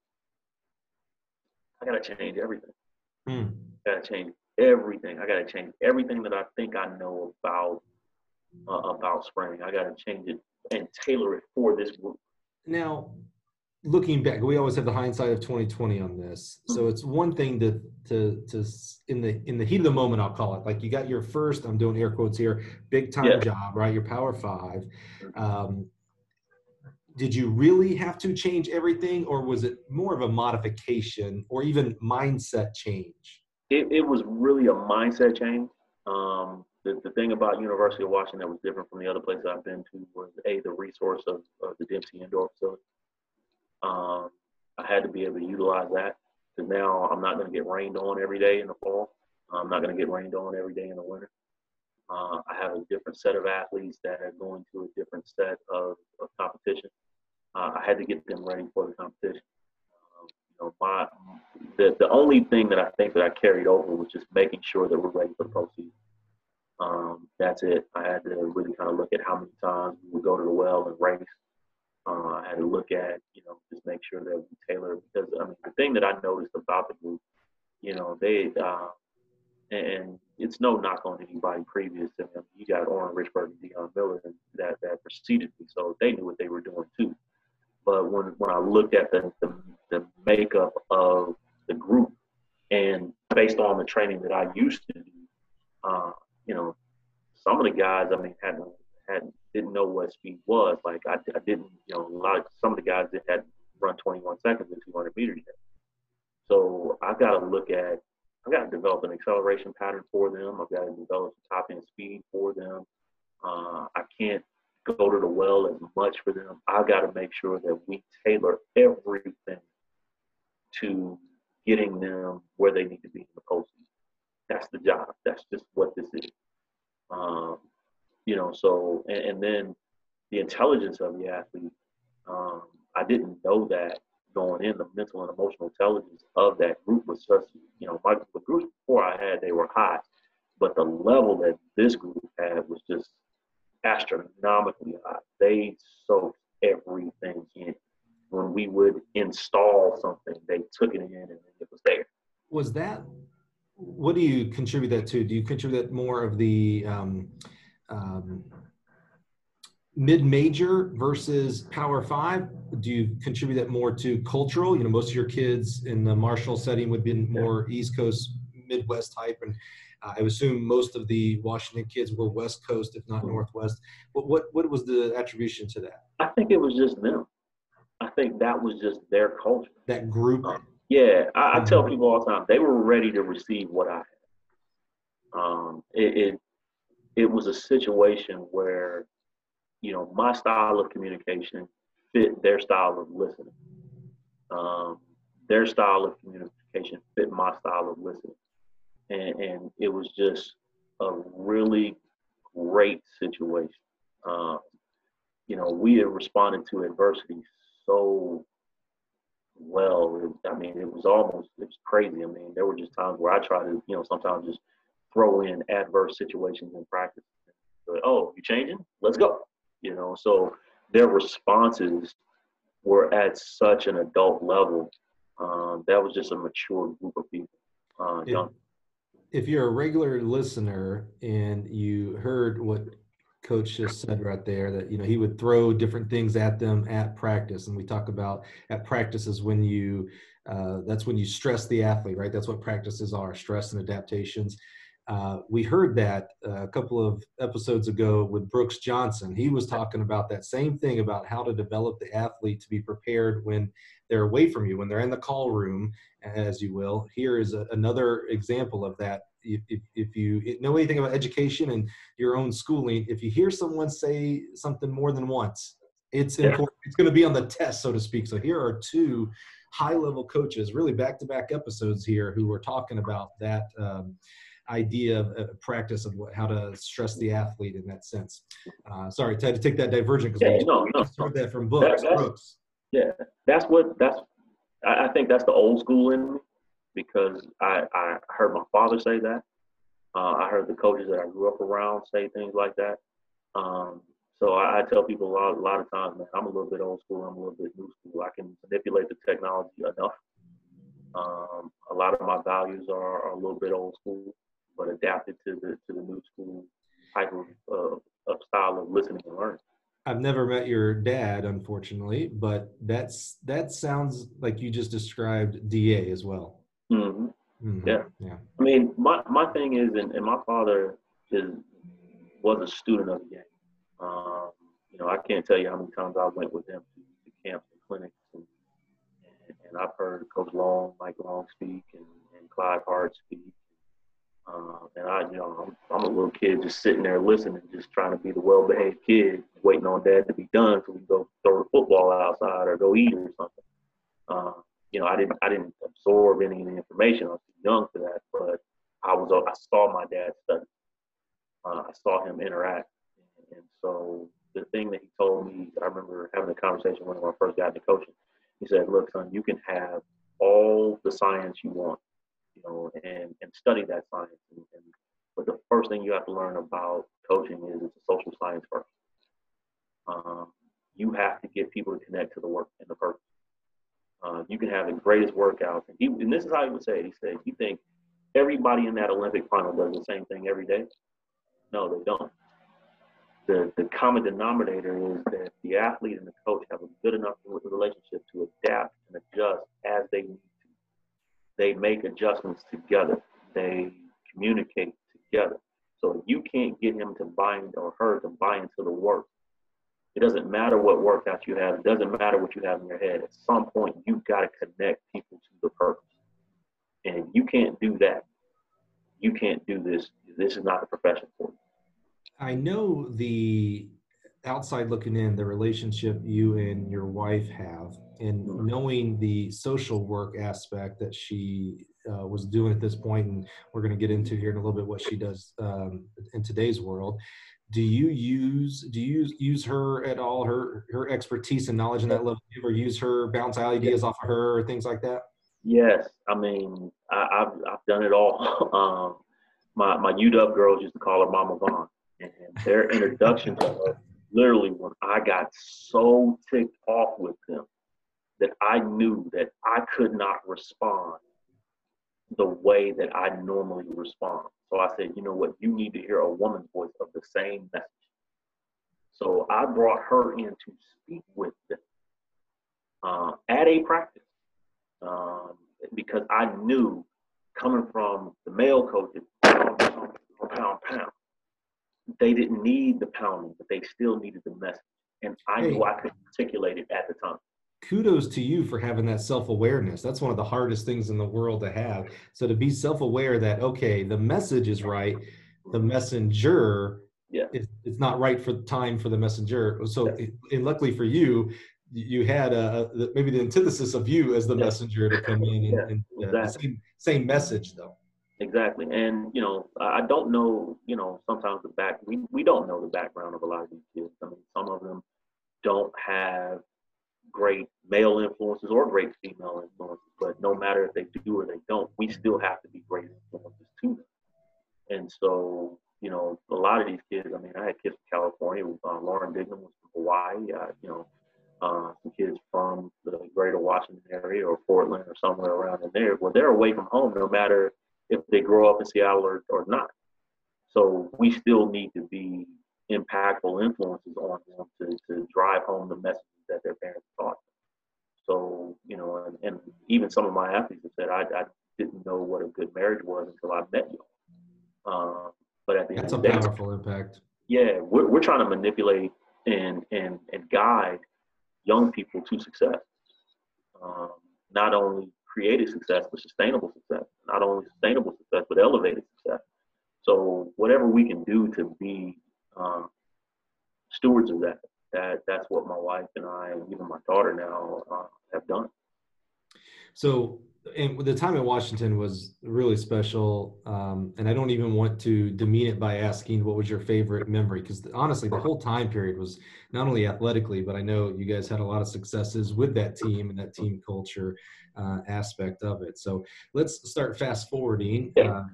Speaker 2: I gotta change everything.
Speaker 1: Mm.
Speaker 2: I gotta change everything. I gotta change everything that I think I know about uh, about sprinting. I gotta change it and tailor it for this group.
Speaker 1: Now, looking back, we always have the hindsight of twenty twenty on this. So it's one thing to to to in the in the heat of the moment, I'll call it, like you got your first, I'm doing air quotes here, big time
Speaker 2: Yeah.
Speaker 1: job, right? Your Power Five. Um, did you really have to change everything, or was it more of a modification or even mindset change?
Speaker 2: It, it was really a mindset change. Um, the, the thing about University of Washington that was different from the other places I've been to was a the resource of, of the Dempsey Indoor Facility. Um, I had to be able to utilize that, because now I'm not going to get rained on every day in the fall. I'm not going to get rained on every day in the winter. Uh, I have a different set of athletes that are going to a different set of, of competition. Uh, I had to get them ready for the competition. Um, you know, my the the only thing that I think that I carried over was just making sure that we're ready for the postseason. Um, that's it. I had to really kind of look at how many times we would go to the well and race. Uh, I had to look at, you know, just make sure that we tailor, because I mean, the thing that I noticed about the group, you know, they, uh, and it's no knock on anybody previous to them. You got Oren Richburg and Deion Miller that, that preceded me, so they knew what they were doing too. But when, when I looked at the, the, the makeup of the group, and based on the training that I used to do, uh, you know, some of the guys, I mean, hadn't hadn't didn't know what speed was. Like I, I didn't, you know, a lot of some of the guys that had run twenty-one seconds in two hundred meters yet. So I've got to look at, I've got to develop an acceleration pattern for them. I've got to develop some top end speed for them. Uh, I can't go to the well as much for them. I've got to make sure that we tailor everything to getting them where they need to be in the postseason. That's the job. That's just what this is. Um, you know, so, and, and then the intelligence of the athlete, um, I didn't know that going in. The mental and emotional intelligence of that group was such, you know, my, the groups before I had, they were high, but the level that this group had was just astronomically high. They soaked everything in. When we would install something, they took it in and it was there.
Speaker 1: Was that, what do you contribute that to? Do you contribute that more of the, um, um, mid-major versus Power Five? Do you contribute that more to cultural? You know, most of your kids in the Marshall setting would be more East Coast, Midwest type, and uh, I assume most of the Washington kids were West Coast, if not Northwest. What what what was the attribution to that?
Speaker 2: I think it was just them. I think that was just their culture.
Speaker 1: That group.
Speaker 2: Um, yeah, I, I
Speaker 1: Mhm.
Speaker 2: tell people all the time they were ready to receive what I had. Um, it, it it was a situation where, you know, my style of communication fit their style of listening. Um, their style of communication fit my style of listening, and, and it was just a really great situation. Um, you know, we had responded to adversity so well. It, I mean, it was almost it was crazy. I mean, there were just times where I try to, you know, sometimes just throw in adverse situations in practice. But, oh, you changing? Let's go. You know, so their responses were at such an adult level. Um, that was just a mature group of people. Uh,
Speaker 1: If,
Speaker 2: young.
Speaker 1: if you're a regular listener and you heard what Coach just said right there, that, you know, he would throw different things at them at practice. And we talk about at practice is when you, uh, that's when you stress the athlete, right? That's what practices are, stress and adaptations. Uh, we heard that uh, a couple of episodes ago with Brooks Johnson. He was talking about that same thing about how to develop the athlete to be prepared when they're away from you, when they're in the call room, as you will. Here is a, another example of that. If, if, if you know anything about education and your own schooling, if you hear someone say something more than once, it's important. It's going to be on the test, so to speak. So here are two high-level coaches, really back-to-back episodes here, who were talking about that um, idea of uh, practice of what, how to stress the athlete in that sense. Uh, sorry, I had to take that divergent because
Speaker 2: Yeah,
Speaker 1: we
Speaker 2: no, no,
Speaker 1: just
Speaker 2: no.
Speaker 1: heard that from
Speaker 2: That,
Speaker 1: Brooks.
Speaker 2: that's,
Speaker 1: Brooks.
Speaker 2: Yeah, that's what that's. I, I think that's the old school in me because I I heard my father say that. Uh, I heard the coaches that I grew up around say things like that. Um, so I, I tell people a lot, a lot of times, man, I'm a little bit old school. I'm a little bit new school. I can manipulate the technology enough. Um, a lot of my values are, are a little bit old school, but adapted to the to the new school type of uh, of style of listening and learning.
Speaker 1: I've never met your dad, unfortunately, but that's that sounds like you just described D A as well.
Speaker 2: Mm-hmm.
Speaker 1: Mm-hmm.
Speaker 2: Yeah.
Speaker 1: Yeah.
Speaker 2: I mean, my, my thing is, and, and my father is was a student of the game. Um, you know, I can't tell you how many times I went with him to, to camps and clinics, and, and, and I've heard Coach Long, Mike Long speak, and, and Clyde Hart speak. Uh, and I, you know, I'm, I'm a little kid just sitting there listening, just trying to be the well-behaved kid, waiting on Dad to be done so we go throw the football outside or go eat or something. Uh, you know, I didn't, I didn't absorb any of the information. I was too young for that, but I was, I saw my dad study. Uh, I saw him interact, and so the thing that he told me, I remember having a conversation when I first got into coaching. He said, "Look, son, you can have all the science you want, you know, and, and study that science. And, and, but the first thing you have to learn about coaching is it's a social science first. Um, you have to get people to connect to the work and the purpose. Uh, you can have the greatest workouts." And, he, and this is how he would say it. He said, "You think everybody in that Olympic final does the same thing every day? No, they don't. The, the common denominator is that the athlete and the coach have a good enough relationship to adapt and adjust as they need to. They make adjustments together. They communicate together. So if you can't get him to buy or her to buy into the work, it doesn't matter what workout you have. It doesn't matter what you have in your head. At some point, you've got to connect people to the purpose. And if you can't do that, you can't do this. This is not the profession for you."
Speaker 1: I know the outside looking in, the relationship you and your wife have, and
Speaker 2: Mm-hmm.
Speaker 1: knowing the social work aspect that she uh, was doing at this point, and we're going to get into here in a little bit what she does um, in today's world. Do you use do you use her at all? Her her expertise and knowledge in that level. Do you ever use her, bounce ideas off of her, or things like that?
Speaker 2: Yes, I mean I, I've I've done it all. um, my my U W girls used to call her Mama Vaughn, and, and their introduction to her, literally when I got so ticked off with them that I knew that I could not respond the way that I normally respond. So I said, you know what, you need to hear a woman's voice of the same message. So I brought her in to speak with them uh, at a practice um, because I knew coming from the male coaches, pound, pound, pound, pound, they didn't need the pounding, but they still needed the message. And I
Speaker 1: Hey,
Speaker 2: knew I could articulate it at the time.
Speaker 1: kudos to you for having that self-awareness. That's one of the hardest things in the world to have. So to be self-aware that, okay, the message is right, the messenger
Speaker 2: Yeah.
Speaker 1: is it's not right for the time for the messenger. So,
Speaker 2: Yeah.
Speaker 1: and luckily for you, you had a, maybe the antithesis of you as the
Speaker 2: Yeah.
Speaker 1: messenger to come in and,
Speaker 2: Yeah,
Speaker 1: and uh, the
Speaker 2: exactly.
Speaker 1: same same message though.
Speaker 2: Exactly. And, you know, I don't know, you know, sometimes the back, we, we don't know the background of a lot of these kids. I mean, some of them don't have great male influences or great female influences, but no matter if they do or they don't, we still have to be great influences to them. And so, you know, a lot of these kids, I mean, I had kids from California, uh, Lauren Dignam was from Hawaii, uh, you know, uh, some kids from the greater Washington area or Portland or somewhere around in there. Well, they're away from home no matter if they grow up in Seattle or, or not. So we still need to be impactful influences on them to, to drive home the messages that their parents taught them. So, you know, and, and even some of my athletes have said, I, I didn't know what a good marriage was until I met you. Um, but at the end
Speaker 1: That's
Speaker 2: of
Speaker 1: a
Speaker 2: the day,
Speaker 1: powerful impact.
Speaker 2: yeah, we're, we're trying to manipulate and, and, and guide young people to success. Um, not only creative success, but sustainable success. Not only sustainable success, but elevated success. So whatever we can do to be um, stewards of that, that that's what my wife and I, and even my daughter now, uh, have done.
Speaker 1: So, and the time in Washington was really special. Um, and I don't even want to demean it by asking what was your favorite memory, because honestly, the whole time period was not only athletically, but I know you guys had a lot of successes with that team and that team culture uh, aspect of it. So let's start fast forwarding.
Speaker 2: Yeah.
Speaker 1: Uh,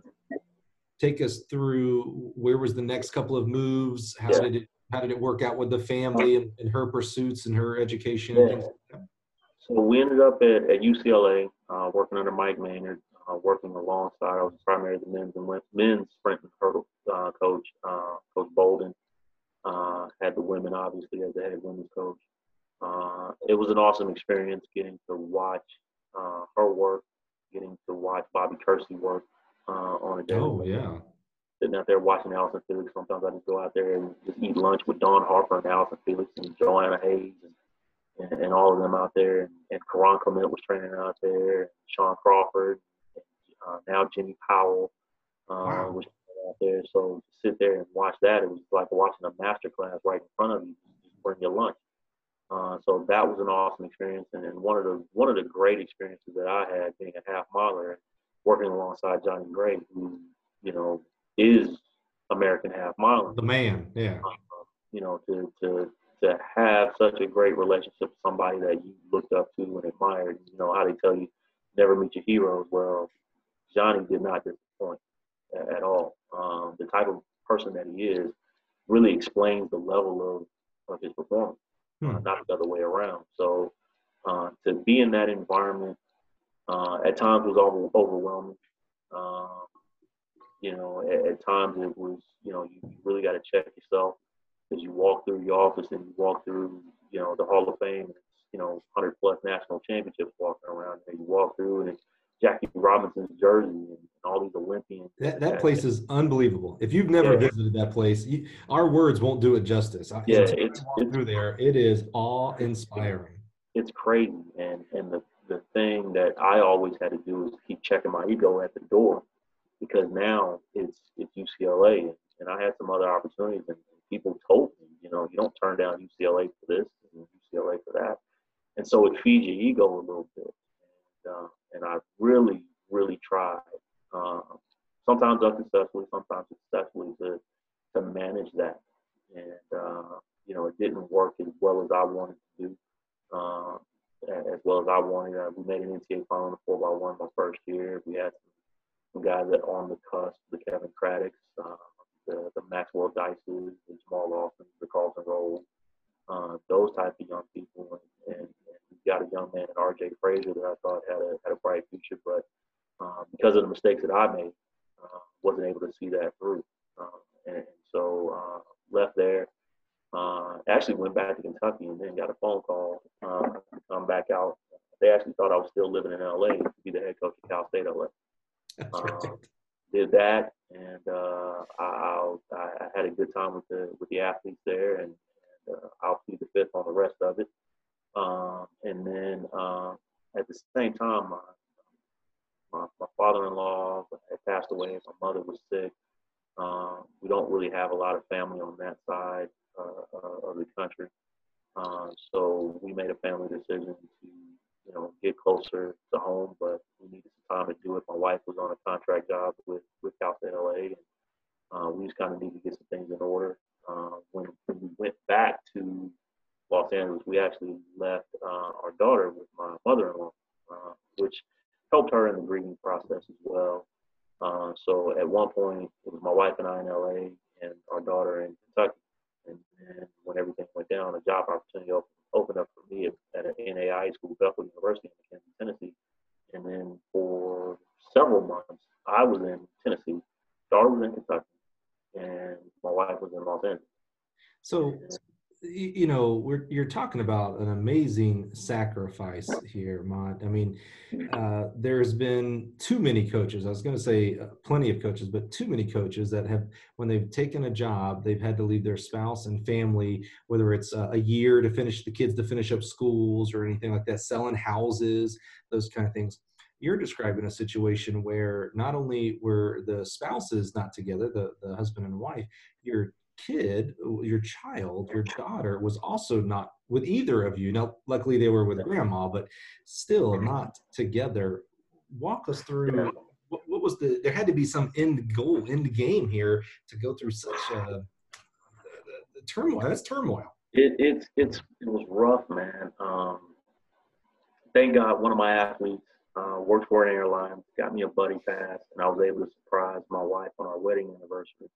Speaker 1: take us through where was the next couple of moves? How
Speaker 2: Yeah.
Speaker 1: did it how did it work out with the family and, and her pursuits and her education and
Speaker 2: Yeah.
Speaker 1: things like that?
Speaker 2: So we ended up at, at U C L A, uh, working under Mike Maynard, uh, working alongside. I was primarily the men's and men's sprint and hurdle uh, coach, uh, Coach Bolden. Uh, had the women obviously as the head women's coach. Uh, it was an awesome experience getting to watch uh, her work, getting to watch Bobby Kersey work uh, on a daily
Speaker 1: Oh
Speaker 2: basis.
Speaker 1: yeah.
Speaker 2: Sitting out there watching Allison Felix. Sometimes I just go out there and just eat lunch with Dawn Harper and Allison Felix and Joanna Hayes and, and, and all of them out there. And, and Karan Clement was training out there. And Sean Crawford. And, uh, now Jimmy Powell uh,
Speaker 1: Wow.
Speaker 2: was out there. So to sit there and watch that, it was like watching a master class right in front of you. Just bring your lunch. Uh, so that was an awesome experience, and, and one of the one of the great experiences that I had being a half miler, working alongside Johnny Gray, who you know is American half miler.
Speaker 1: The man, yeah.
Speaker 2: Uh, you know, to to to have such a great relationship with somebody that you looked up to and admired. You know how they tell you never meet your heroes. Well, Johnny did not disappoint at, at all. Um, the type of person that he is really explains the level of, of his performance. Uh,
Speaker 1: Hmm.
Speaker 2: not the other way around. So uh, to be in that environment uh, at times was over, overwhelming. Um, you know, at, at, times it was, you know, you, you really got to check yourself as you walk through your office and you walk through, you know, the Hall of Fame. And it's, you know, one hundred plus national championships walking around. And you walk through and it's Jackie Robinson's jersey and, and all these Olympians.
Speaker 1: That that place is unbelievable. If you've never
Speaker 2: Yeah,
Speaker 1: visited that place, you, our words won't do it justice. I-
Speaker 2: yeah,
Speaker 1: Until
Speaker 2: it's
Speaker 1: you walk
Speaker 2: it's
Speaker 1: through there, it is awe-inspiring.
Speaker 2: it's crazy. And and the the thing that I always had to do is keep checking my ego at the door because now it's it's U C L A and, and I had some other opportunities and, and people told me, you know, you don't turn down U C L A for this and U C L A for that. And so it feeds your ego a little bit. And, uh, and I really, really tried, uh, sometimes unsuccessfully, sometimes successfully to, to manage that. And, uh, you know, it didn't work as well as I wanted to do. Uh, as well as I wanted. Uh, we made an N C A A final in the four by one my first year. We had some, some guys that on the cusp, the Kevin Craddock's, uh, the, the Maxwell Dices, the Jamal Lawson, the Carlton Roll, uh, those type of young people. And, and, and we got a young man in R J Frazier that I thought had a, had a bright future, but uh, because of the mistakes that I made, uh, wasn't able to see that through. Uh, and so uh, left there. Uh, actually went back to Kentucky and then got a phone call uh, to come back out. They actually thought I was still living in L A to be the head coach of Cal State L A. Um, did that, and uh, I, I, I had a good time with the with the athletes there, and, and uh, I'll plead the fifth on the rest of it. Um, and then uh, at the same time, my, my, my father-in-law had passed away. My mother was sick. Um, we don't really have a lot of family on that side uh, uh, of the country. Uh, so we made a family decision to, you know, get closer to home, but we needed some time to do it. My wife was on a contract job with, with Cal State L A, and uh, we just kind of needed to get some things in order. Uh, when, when we went back to Los Angeles, we actually left uh, our daughter with my mother-in-law, uh, which helped her in the grieving process as well. Uh, so at one point, it was my wife and I in L A and our daughter in Kentucky. And then when everything went down, a job opportunity opened, opened up for me at, at an N A I A school, Bethel University in McKinney, Tennessee. And then for several months, I was in Tennessee, daughter was in Kentucky, and my wife was in Los Angeles.
Speaker 1: So, you know, we're you're talking about an amazing sacrifice here, Mont. I mean, uh, there's been too many coaches. I was going to say uh, plenty of coaches, but too many coaches that have, when they've taken a job, they've had to leave their spouse and family, whether it's uh, a year to finish the kids to finish up schools or anything like that, selling houses, those kind of things. You're describing a situation where not only were the spouses not together, the, the husband and wife, your kid, your child, your daughter was also not with either of you. Now, luckily they were with grandma, but still not together. Walk us through what, what was the, there had to be some end goal, end game here to go through such a the, the, the turmoil. That's turmoil.
Speaker 2: It, it's, it's, it was rough, man. Um, thank God one of my athletes uh, worked for an airline, got me a buddy pass, and I was able to surprise my wife on our wedding anniversary.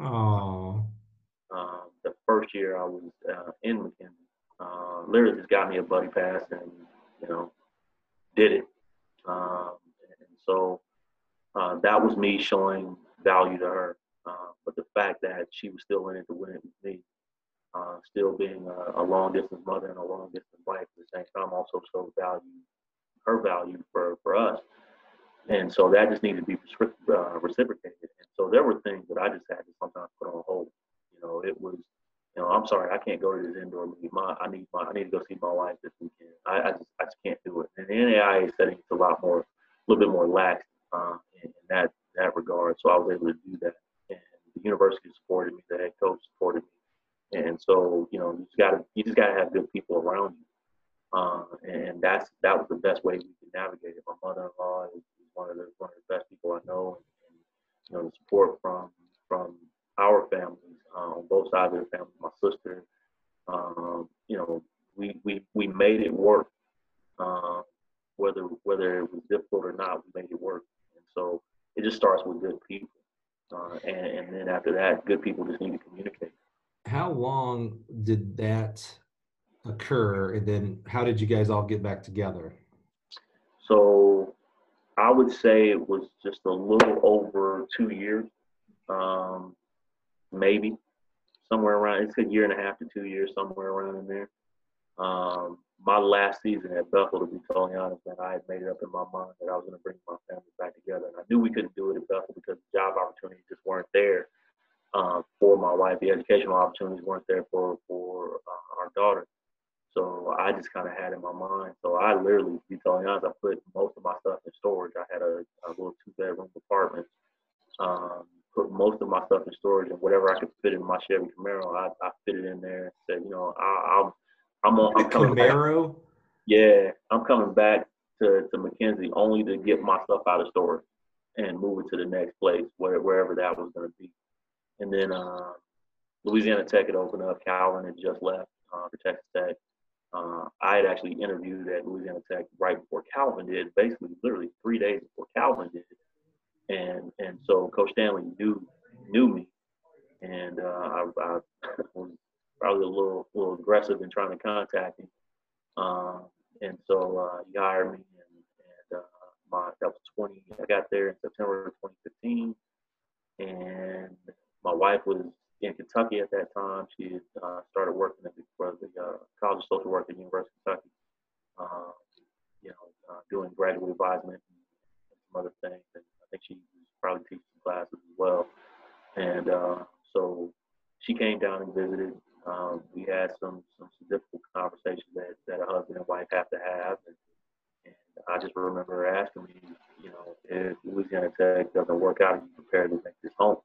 Speaker 1: Oh.
Speaker 2: Um, the first year I was uh, in McKinney, uh, literally just got me a buddy pass and, you know, did it. Um, and so uh, that was me showing value to her. Uh, but the fact that she was still in it to win it with me, uh, still being a, a long distance mother and a long distance wife at the same time, also showed value, her value for, for us. And so that just needed to be uh, reciprocated. And so there were things that I just had to sometimes put on hold. You know, it was, you know, I'm sorry, I can't go to this indoor meet. My, I need my, I need to go see my wife this weekend. I, I just, I just can't do it. And the N A I A setting is a lot more, a little bit more lax uh, in, in that that regard. So I was able to do that, and the university supported me. The head coach supported me, and so you know, you just gotta, you just gotta have good people around you, uh, and that's that was the best way we could navigate it. My mother-in-law is one of the one of the best people I know, and, and you know, the support from from our families uh, on both sides of the family. My sister, um, you know, we we we made it work. Um, whether whether it was difficult or not, we made it work. And so it just starts with good people, uh, and and then after that, good people just need to communicate.
Speaker 1: How long did that occur, and then how did you guys all get back together?
Speaker 2: So I would say it was just a little over two years, um, maybe somewhere around. It's a year and a half to two years, somewhere around in there. Um, my last season at Bethel, to be totally honest, man, I had made it up in my mind that I was going to bring my family back together, and I knew we couldn't do it at Bethel because the job opportunities just weren't there uh, for my wife. The educational opportunities weren't there for for uh, our daughter. So I just kind of had in my mind. So I literally, to be totally honest, I put most of my stuff in storage. I had a, a little two-bedroom apartment. Um, put most of my stuff in storage, and whatever I could fit in my Chevy Camaro, I, I fit it in there. And said, you know, I, I'll, I'm, on, I'm coming
Speaker 1: Camaro?
Speaker 2: Back. Yeah, I'm coming back to, to McKenzie only to get my stuff out of storage and move it to the next place, where, wherever that was going to be. And then uh, Louisiana Tech had opened up. Calvin had just left uh, for Texas Tech. Uh, I had actually interviewed at Louisiana Tech right before Calvin did, basically literally three days before Calvin did. And and so Coach Stanley knew knew me, and uh, I, I was probably a little little aggressive in trying to contact him. Uh, and so uh, he hired me, and, and uh, my that was twenty. I got there in September of twenty fifteen, and my wife was in Kentucky at that time. She had uh, started working at the, for the uh, College of Social Work at the University of Kentucky, uh, you know, uh, doing graduate advisement and some other things. And I think she was probably teaching some classes as well. And uh, so she came down and visited. Um, we had some, some some difficult conversations that, that a husband and wife have to have. And, and I just remember her asking me, you know, if Louisiana Tech doesn't work out, are you prepared to make this home?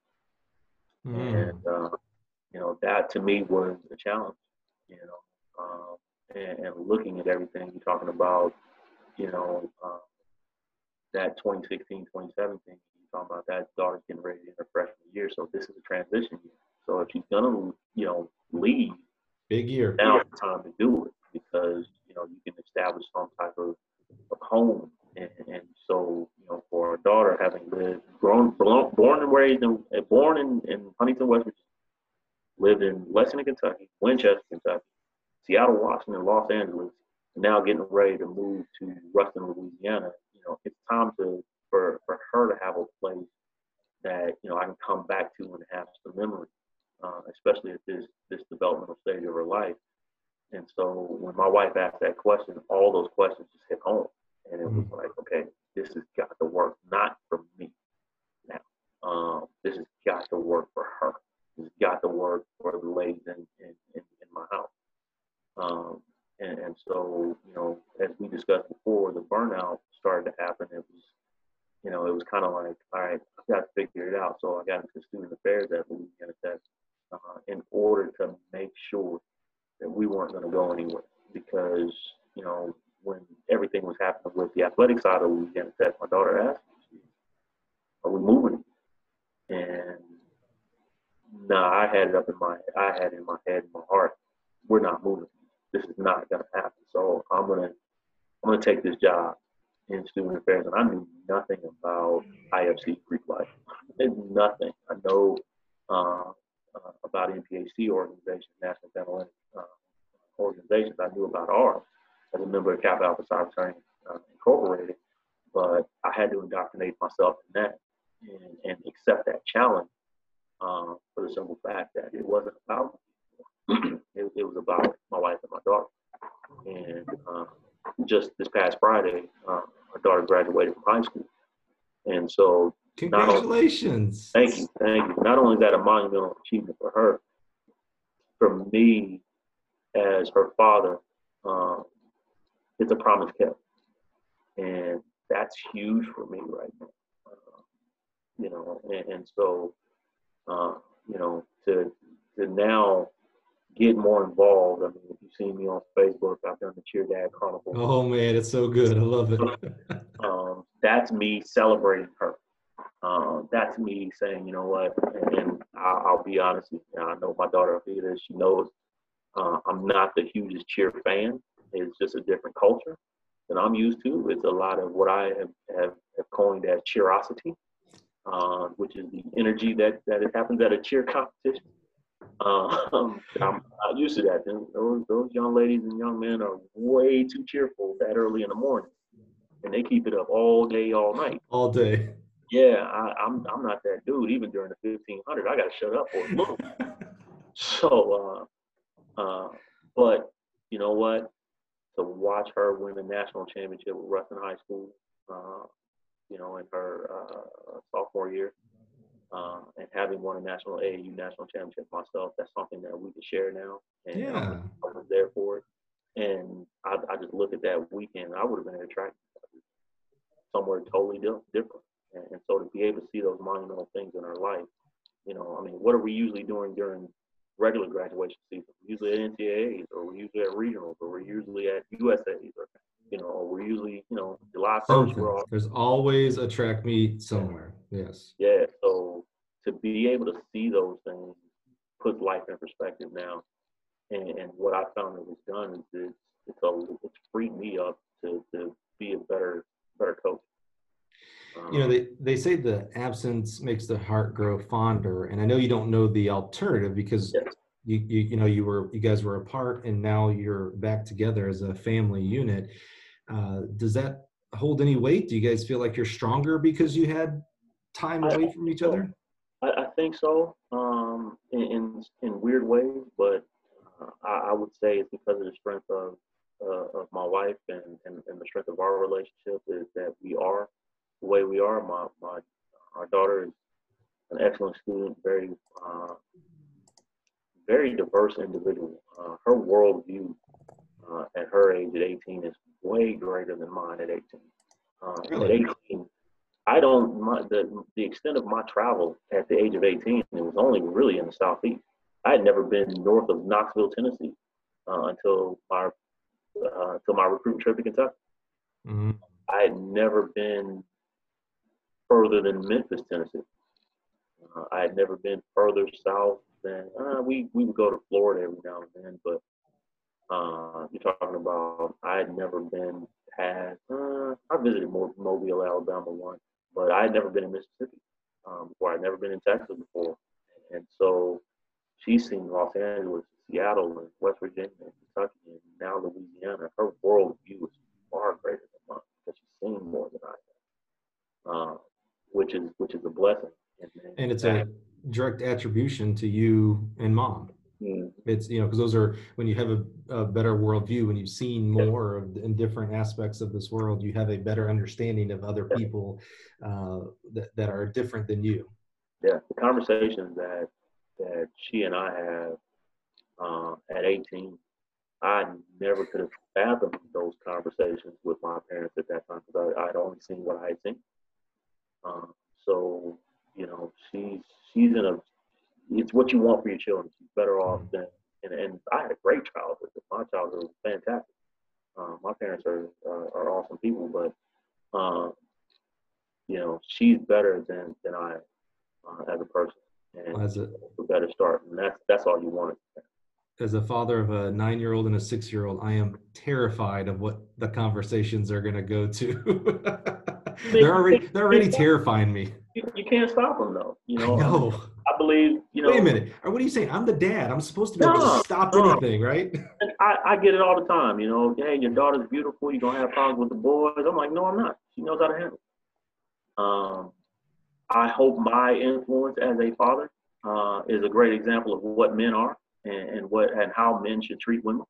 Speaker 2: Mm. And, uh, you know, that to me was a challenge, you know, um, and, and looking at everything you're talking about, you know, uh, that twenty sixteen, twenty seventeen, you're talking about that daughter's getting ready in her freshman year. So this is a transition year. So if she's going to, you know, leave,
Speaker 1: big year,
Speaker 2: now's the time to do it, because, you know, you can establish some type of, of home. And, and so, you know, for a daughter having lived, grown, born and raised, in, born in, in Huntington, West Virginia, lived in Lexington, Kentucky, Winchester, Kentucky, Seattle, Washington, Los Angeles, and now getting ready to move to Ruston, Louisiana, you know, it's time to for, for her to have a place that, you know, I can come back to and have some memory, uh, especially at this this developmental stage of her life. And so when my wife asked that question, all those questions just hit home. And it was like, okay, this has got to work, not for me now. Um, this has got to work for her. This has got to work for the ladies in, in, in, in my house. Um, and, and so, you know, as we discussed before, the burnout started to happen. It was, you know, it was kind of like, all right, I've got to figure it out. So I got into student affairs at Louisiana Tech uh, in order to make sure that we weren't going to go anywhere. Because, you know, when everything was happening with the athletic side of Louisiana Tech, my daughter asked me, are we moving? And no, nah, I had it up in my, I had it in my head, in my heart, we're not moving. This is not going to happen. So I'm going to, I'm going to take this job in student affairs. And I knew nothing about I F C Greek life. Nothing. I know uh, uh, about N P H C organization, National Dental uh, organizations. I knew about ours as a member of Kappa Alpha Psi Fraternity uh, Incorporated, but I had to indoctrinate myself in that and, and accept that challenge uh, for the simple fact that it wasn't about me. it, it was about my wife and my daughter. And uh, just this past Friday, uh, my daughter graduated from high school. And so,
Speaker 1: congratulations.
Speaker 2: Only, thank you, thank you. Not only is that a monumental achievement for her, for me as her father, uh, it's a promise kept. And that's huge for me right now. Uh, you know, and, and so, uh, you know, to to now get more involved. I mean, if you've seen me on Facebook, I've done the Cheer Dad Chronicle.
Speaker 1: Oh man, it's so good. I love it.
Speaker 2: um, that's me celebrating her. Uh, that's me saying, you know what, and, and I'll, I'll be honest with you. I know my daughter Althea, she knows uh, I'm not the hugest cheer fan. It's just a different culture than I'm used to. It's a lot of what I have, have, have coined as cheerosity, uh, which is the energy that, that it happens at a cheer competition. Um, I'm not used to that. Those, those young ladies and young men are way too cheerful that early in the morning, and they keep it up all day, all night.
Speaker 1: All day.
Speaker 2: Yeah, I, I'm I'm not that dude. Even during the fifteen hundred, I got to shut up for a little. So, uh, uh, but you know what? To watch her win the national championship with Ruston High School, uh, you know, in her uh, sophomore year, uh, and having won a national A A U national championship myself, that's something that we can share now. And
Speaker 1: yeah.
Speaker 2: um, I was there for it. And I, I just look at that weekend, I would have been at a track somewhere totally different. And, and so to be able to see those monumental things in our life, you know, I mean, what are we usually doing during regular graduation season? We're usually at N C A As, or we're usually at regionals, or we're usually at U S As, or, you know, or we're usually, you know, July first. We're all,
Speaker 1: There's always a track meet somewhere. Yes.
Speaker 2: Yeah. So to be able to see those things puts life in perspective now. And, and what I found that it's done is it's, it's, a, it's freed me up to, to be a better, better coach.
Speaker 1: You know, they, they say the absence makes the heart grow fonder. And I know you don't know the alternative because
Speaker 2: yes.
Speaker 1: you, you, you know, you were, you guys were apart and now you're back together as a family unit. Uh, does that hold any weight? Do you guys feel like you're stronger because you had time away
Speaker 2: I,
Speaker 1: from each
Speaker 2: so.
Speaker 1: other?
Speaker 2: I, I think so. Um, um, in, in in weird ways, but uh, I, I would say it's because of the strength of uh, of my wife and, and, and the strength of our relationship is that we are the way we are. My my our daughter is an excellent student, very uh, very diverse individual. Uh, her worldview uh, at her age at eighteen is way greater than mine at eighteen. Uh,
Speaker 1: Really?
Speaker 2: At eighteen, I don't my, the the extent of my travel at the age of eighteen. It was only really in the southeast. I had never been north of Knoxville, Tennessee, uh, until my uh, until my recruiting trip to Kentucky.
Speaker 1: Mm-hmm.
Speaker 2: I had never been further than Memphis, Tennessee. Uh, I had never been further south than uh, we we would go to Florida every now and then, but uh, you're talking about I had never been past. Uh, I visited Mobile, Alabama once, but I had never been in Mississippi um, before. I'd never been in Texas before, and so she's seen Los Angeles, Seattle, and West Virginia, and Kentucky, and now Louisiana. Her worldview is far greater than mine because she's seen more than I have, uh, which is which is a blessing. And,
Speaker 1: and it's a direct attribution to you and mom. Mm. It's, you know, because those are, when you have a, a better worldview, when you've seen more of, in different aspects of this world, you have a better understanding of other people uh, that, that are different than you.
Speaker 2: Yeah, the conversations that that she and I have uh, at eighteen, I never could have fathomed those conversations with my parents at that time because I'd only seen what I had seen. Um, so, you know, she's she's in a, it's what you want for your children. She's better off than, and, and I had a great childhood. My childhood was fantastic. Um, my parents are, are are awesome people, but um, you know, she's better than than I uh, as a person, and
Speaker 1: as a,
Speaker 2: a better start. And that's that's all you want.
Speaker 1: As a father of a nine-year-old and a six-year-old, I am terrified of what the conversations are going to go to. they're already they're already terrifying me.
Speaker 2: You, you can't stop them though. You know.
Speaker 1: I know.
Speaker 2: I, mean, I believe. You know.
Speaker 1: Wait a minute. What are you saying? I'm the dad. I'm supposed to be able to stop no. anything, right?
Speaker 2: And I, I get it all the time. You know, hey, your daughter's beautiful. You're gonna have problems with the boys. I'm like, no, I'm not. She knows how to handle it. Um, I hope my influence as a father uh, is a great example of what men are. And, and what and how men should treat women.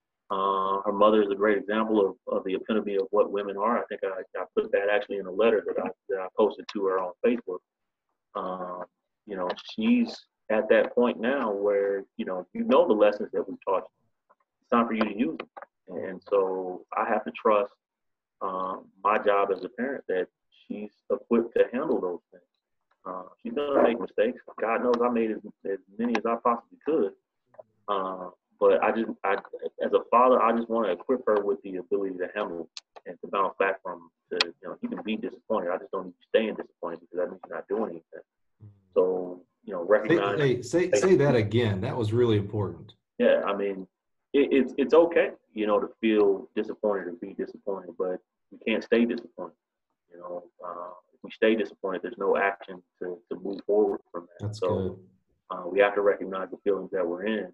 Speaker 2: Uh, her mother is a great example of, of the epitome of what women are. I think I, I put that actually in a letter that I, that I posted to her on Facebook. Uh, you know, she's at that point now where, you know, you know the lessons that we taught you. It's time for you to use them. And so I have to trust um, my job as a parent that she's equipped to handle those things. Uh, she's going to make mistakes. God knows I made as, as many as I possibly could. Uh, but I just, I, as a father, I just want to equip her with the ability to handle and to bounce back from. To, you know, you can be disappointed. I just don't need you staying disappointed because that means you're not doing anything. So, you know, recognize.
Speaker 1: Hey, say say that again. That was really important.
Speaker 2: Yeah, I mean, it, it's it's okay, you know, to feel disappointed and be disappointed, but we can't stay disappointed. You know, uh, if we stay disappointed, there's no action to, to move forward from that.
Speaker 1: That's
Speaker 2: so,
Speaker 1: good.
Speaker 2: Uh, we have to recognize the feelings that we're in.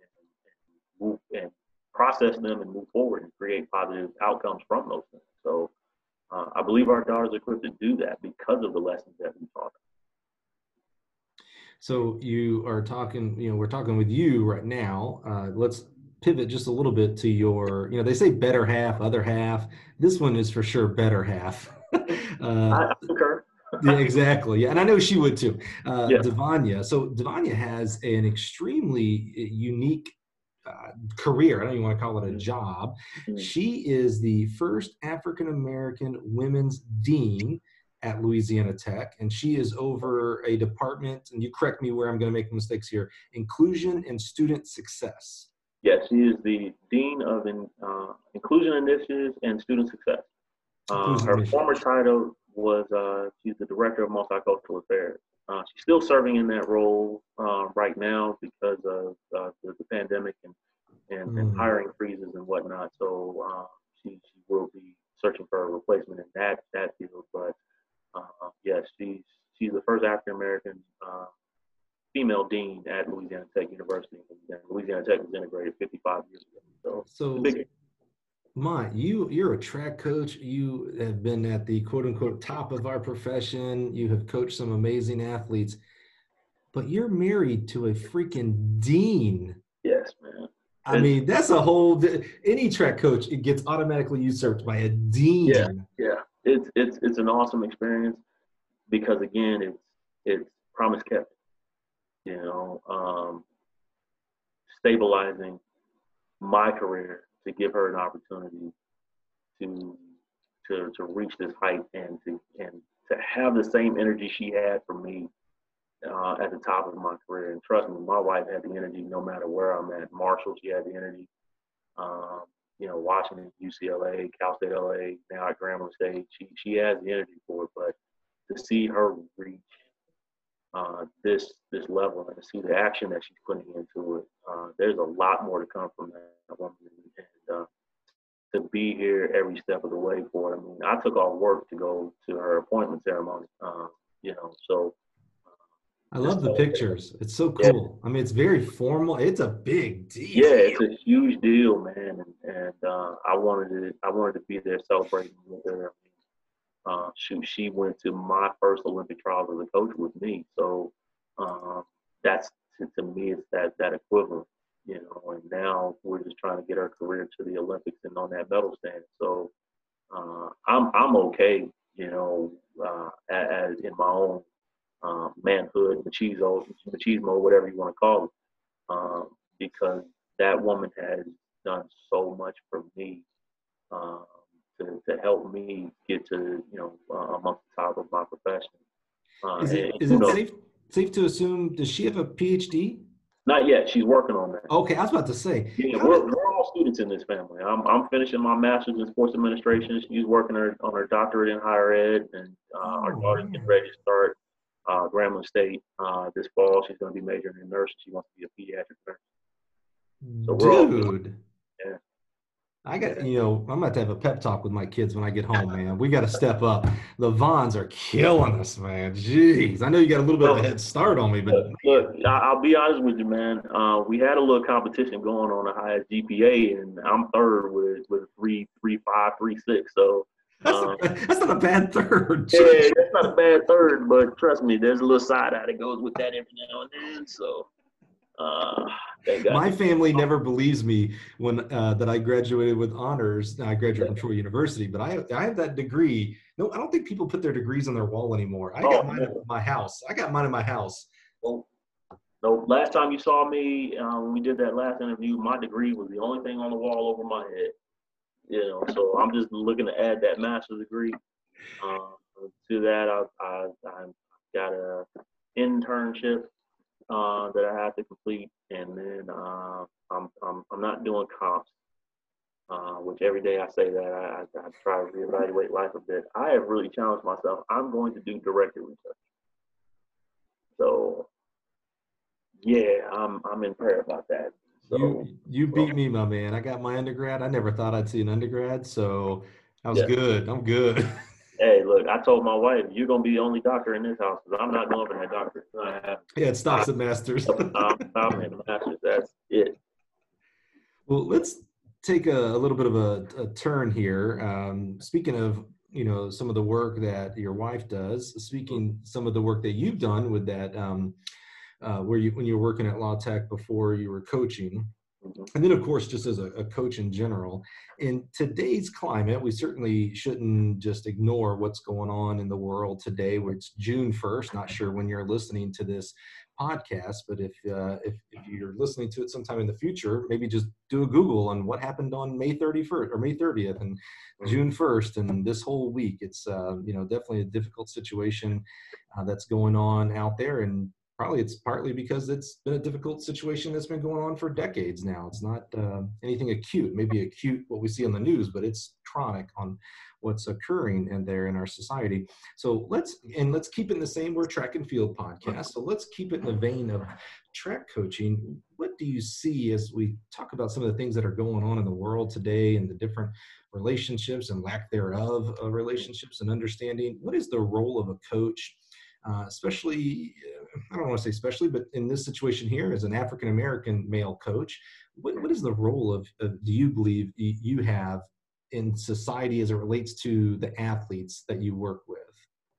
Speaker 2: Move and process them and move forward and create positive outcomes from those things. So uh, I believe our daughters are equipped to do that because of the lessons that we taught them.
Speaker 1: So you are talking, you know, we're talking with you right now. Uh, let's pivot just a little bit to your, you know, they say better half, other half. This one is for sure better half.
Speaker 2: uh, I concur.
Speaker 1: Yeah, exactly. Yeah, and I know she would too. Uh,
Speaker 2: yeah.
Speaker 1: Devanya. So Devanya has an extremely unique Uh, career. I don't even want to call it a job. Mm-hmm. She is the first African-American women's dean at Louisiana Tech, and she is over a department, and you correct me where I'm going to make mistakes here, inclusion and student success.
Speaker 2: Yes, she is the dean of in, uh, inclusion initiatives and student success. Uh, her initiatives. Former title was uh, she's the director of multicultural affairs. Uh, she's still serving in that role uh, right now because of uh, the, the pandemic and, and, mm. and hiring freezes and whatnot. So uh, she, she will be searching for a replacement in that that field. But uh, yes, she's she's the first African American uh, female dean at Louisiana Tech University. And Louisiana Tech was integrated fifty-five years ago. So,
Speaker 1: so
Speaker 2: big.
Speaker 1: Ma, you, you're a track coach. You have been at the quote unquote top of our profession. You have coached some amazing athletes. But you're married to a freaking dean.
Speaker 2: Yes, man.
Speaker 1: I
Speaker 2: It's
Speaker 1: mean, that's a whole, any track coach, it gets automatically usurped by a
Speaker 2: yeah,
Speaker 1: dean.
Speaker 2: yeah. It's it's it's an awesome experience because again, it's it's promise kept. You know, um, stabilizing my career to give her an opportunity to to to reach this height and to and to have the same energy she had for me uh, at the top of my career. And trust me, my wife had the energy no matter where I'm at. Marshall, she had the energy. Um, you know, Washington, U C L A, Cal State L A, now at Grambling State, she she has the energy for it. But to see her reach uh, this this level and to see the action that she's putting into it, uh, there's a lot more to come from that woman. And uh, to be here every step of the way for it. I mean, I took off work to go to her appointment ceremony. Uh, you know, so
Speaker 1: I
Speaker 2: just
Speaker 1: love the pictures. It's so
Speaker 2: yeah,
Speaker 1: cool. I mean, it's very formal. It's a big
Speaker 2: yeah,
Speaker 1: deal.
Speaker 2: it's a huge deal, man. And, and uh, I wanted to, I wanted to be there celebrating with her. Uh, shoot, she went to my first Olympic trials as a coach with me, so um, that's to, to me, it's that that equivalent, you know. And now we're just trying to get her career to the Olympics and on that medal stand. So uh, I'm I'm okay, you know, uh, as in my own uh, manhood, machismo, machismo, whatever you want to call it, um, because that woman has done so much for me um, to, to help me get to, you know, uh, amongst the top of my profession. Uh,
Speaker 1: Is
Speaker 2: and
Speaker 1: it is
Speaker 2: who
Speaker 1: it
Speaker 2: knows?
Speaker 1: safe safe to assume, does she have a PhD?
Speaker 2: Not yet. She's working on that.
Speaker 1: Okay, I was about to say,
Speaker 2: Yeah,
Speaker 1: how
Speaker 2: we're,
Speaker 1: did
Speaker 2: we're all students in this family. I'm I'm finishing my master's in sports administration. She's working her, on her doctorate in higher ed, and uh, our
Speaker 1: oh
Speaker 2: daughter's getting
Speaker 1: man.
Speaker 2: ready to start uh, Grambling State uh, this fall. She's going to be majoring in nursing. She wants to be a pediatric nurse. So we're all
Speaker 1: Dude.
Speaker 2: yeah,
Speaker 1: I got,
Speaker 2: yeah.
Speaker 1: you know, I'm about to have a pep talk with my kids when I get home, man. We got to step up. The Vons are killing us, man. Jeez. I know you got a little bit of a
Speaker 2: Well,
Speaker 1: head start on me, but
Speaker 2: look, look, I- will be honest with you, man. Uh, we had a little competition going on the highest G P A, and I'm third with with three, three, five, three, six. So,
Speaker 1: that's
Speaker 2: um,
Speaker 1: not, that's not a bad third.
Speaker 2: yeah,
Speaker 1: Jeez.
Speaker 2: that's not a bad third, but trust me, there's a little side eye that goes with that every now and then. So, uh, thank God.
Speaker 1: My family never believes me when uh, that I graduated with honors. I graduated from Troy University, but I I have that degree. No, I don't think people put their degrees on their wall anymore. I
Speaker 2: Oh
Speaker 1: got mine at
Speaker 2: no,
Speaker 1: my house. I got mine in my house.
Speaker 2: no, no. Last time you saw me, uh, when we did that last interview, my degree was the only thing on the wall over my head. You know, so I'm just looking to add that master's degree. Um, to that, I, I, I got a internship uh, that I have to complete, and then uh, I'm, I'm I'm not doing comps, uh, which every day I say that I, I, I try to reevaluate life a bit. I have really challenged myself. I'm going to do directed research. So yeah, I'm I'm in prayer about that.
Speaker 1: You
Speaker 2: So
Speaker 1: you
Speaker 2: well,
Speaker 1: beat me, my man. I got my undergrad. I never thought I'd see an undergrad, so I was
Speaker 2: yeah.
Speaker 1: good. I'm good.
Speaker 2: Hey, look, I told my wife, you're gonna be the only doctor in this house because I'm not going for that doctor. I
Speaker 1: Yeah, it
Speaker 2: have
Speaker 1: stops at masters.
Speaker 2: I'm, I'm in the masters. That's it.
Speaker 1: Well, let's take a, a little bit of a, a turn here. Um, speaking of, you know, some of the work that your wife does, speaking some of the work that you've done with that, um, uh, where you when you were working at La Tech before you were coaching,
Speaker 2: Mm-hmm.
Speaker 1: and then of course just as a, a coach in general. In today's climate, we certainly shouldn't just ignore what's going on in the world today, where it's June first. Not sure when you're listening to this podcast, but if uh, if, if you're listening to it sometime in the future, maybe just do a Google on what happened on May thirty-first or May thirtieth and June first and this whole week. It's uh, you know, definitely a difficult situation uh, that's going on out there, and probably it's partly because it's been a difficult situation that's been going on for decades now. It's not uh, anything acute, maybe acute what we see on the news, but it's chronic on what's occurring in there in our society. So let's, and let's keep it in the same, we're track and field podcast. So let's keep it in the vein of track coaching. What do you see as we talk about some of the things that are going on in the world today and the different relationships and lack thereof of relationships and understanding? What is the role of a coach? Uh, especially, uh, I don't want to say especially, but in this situation here, as an African-American male coach, what, what is the role of, of, do you believe you have in society as it relates to the athletes that you work with?
Speaker 2: I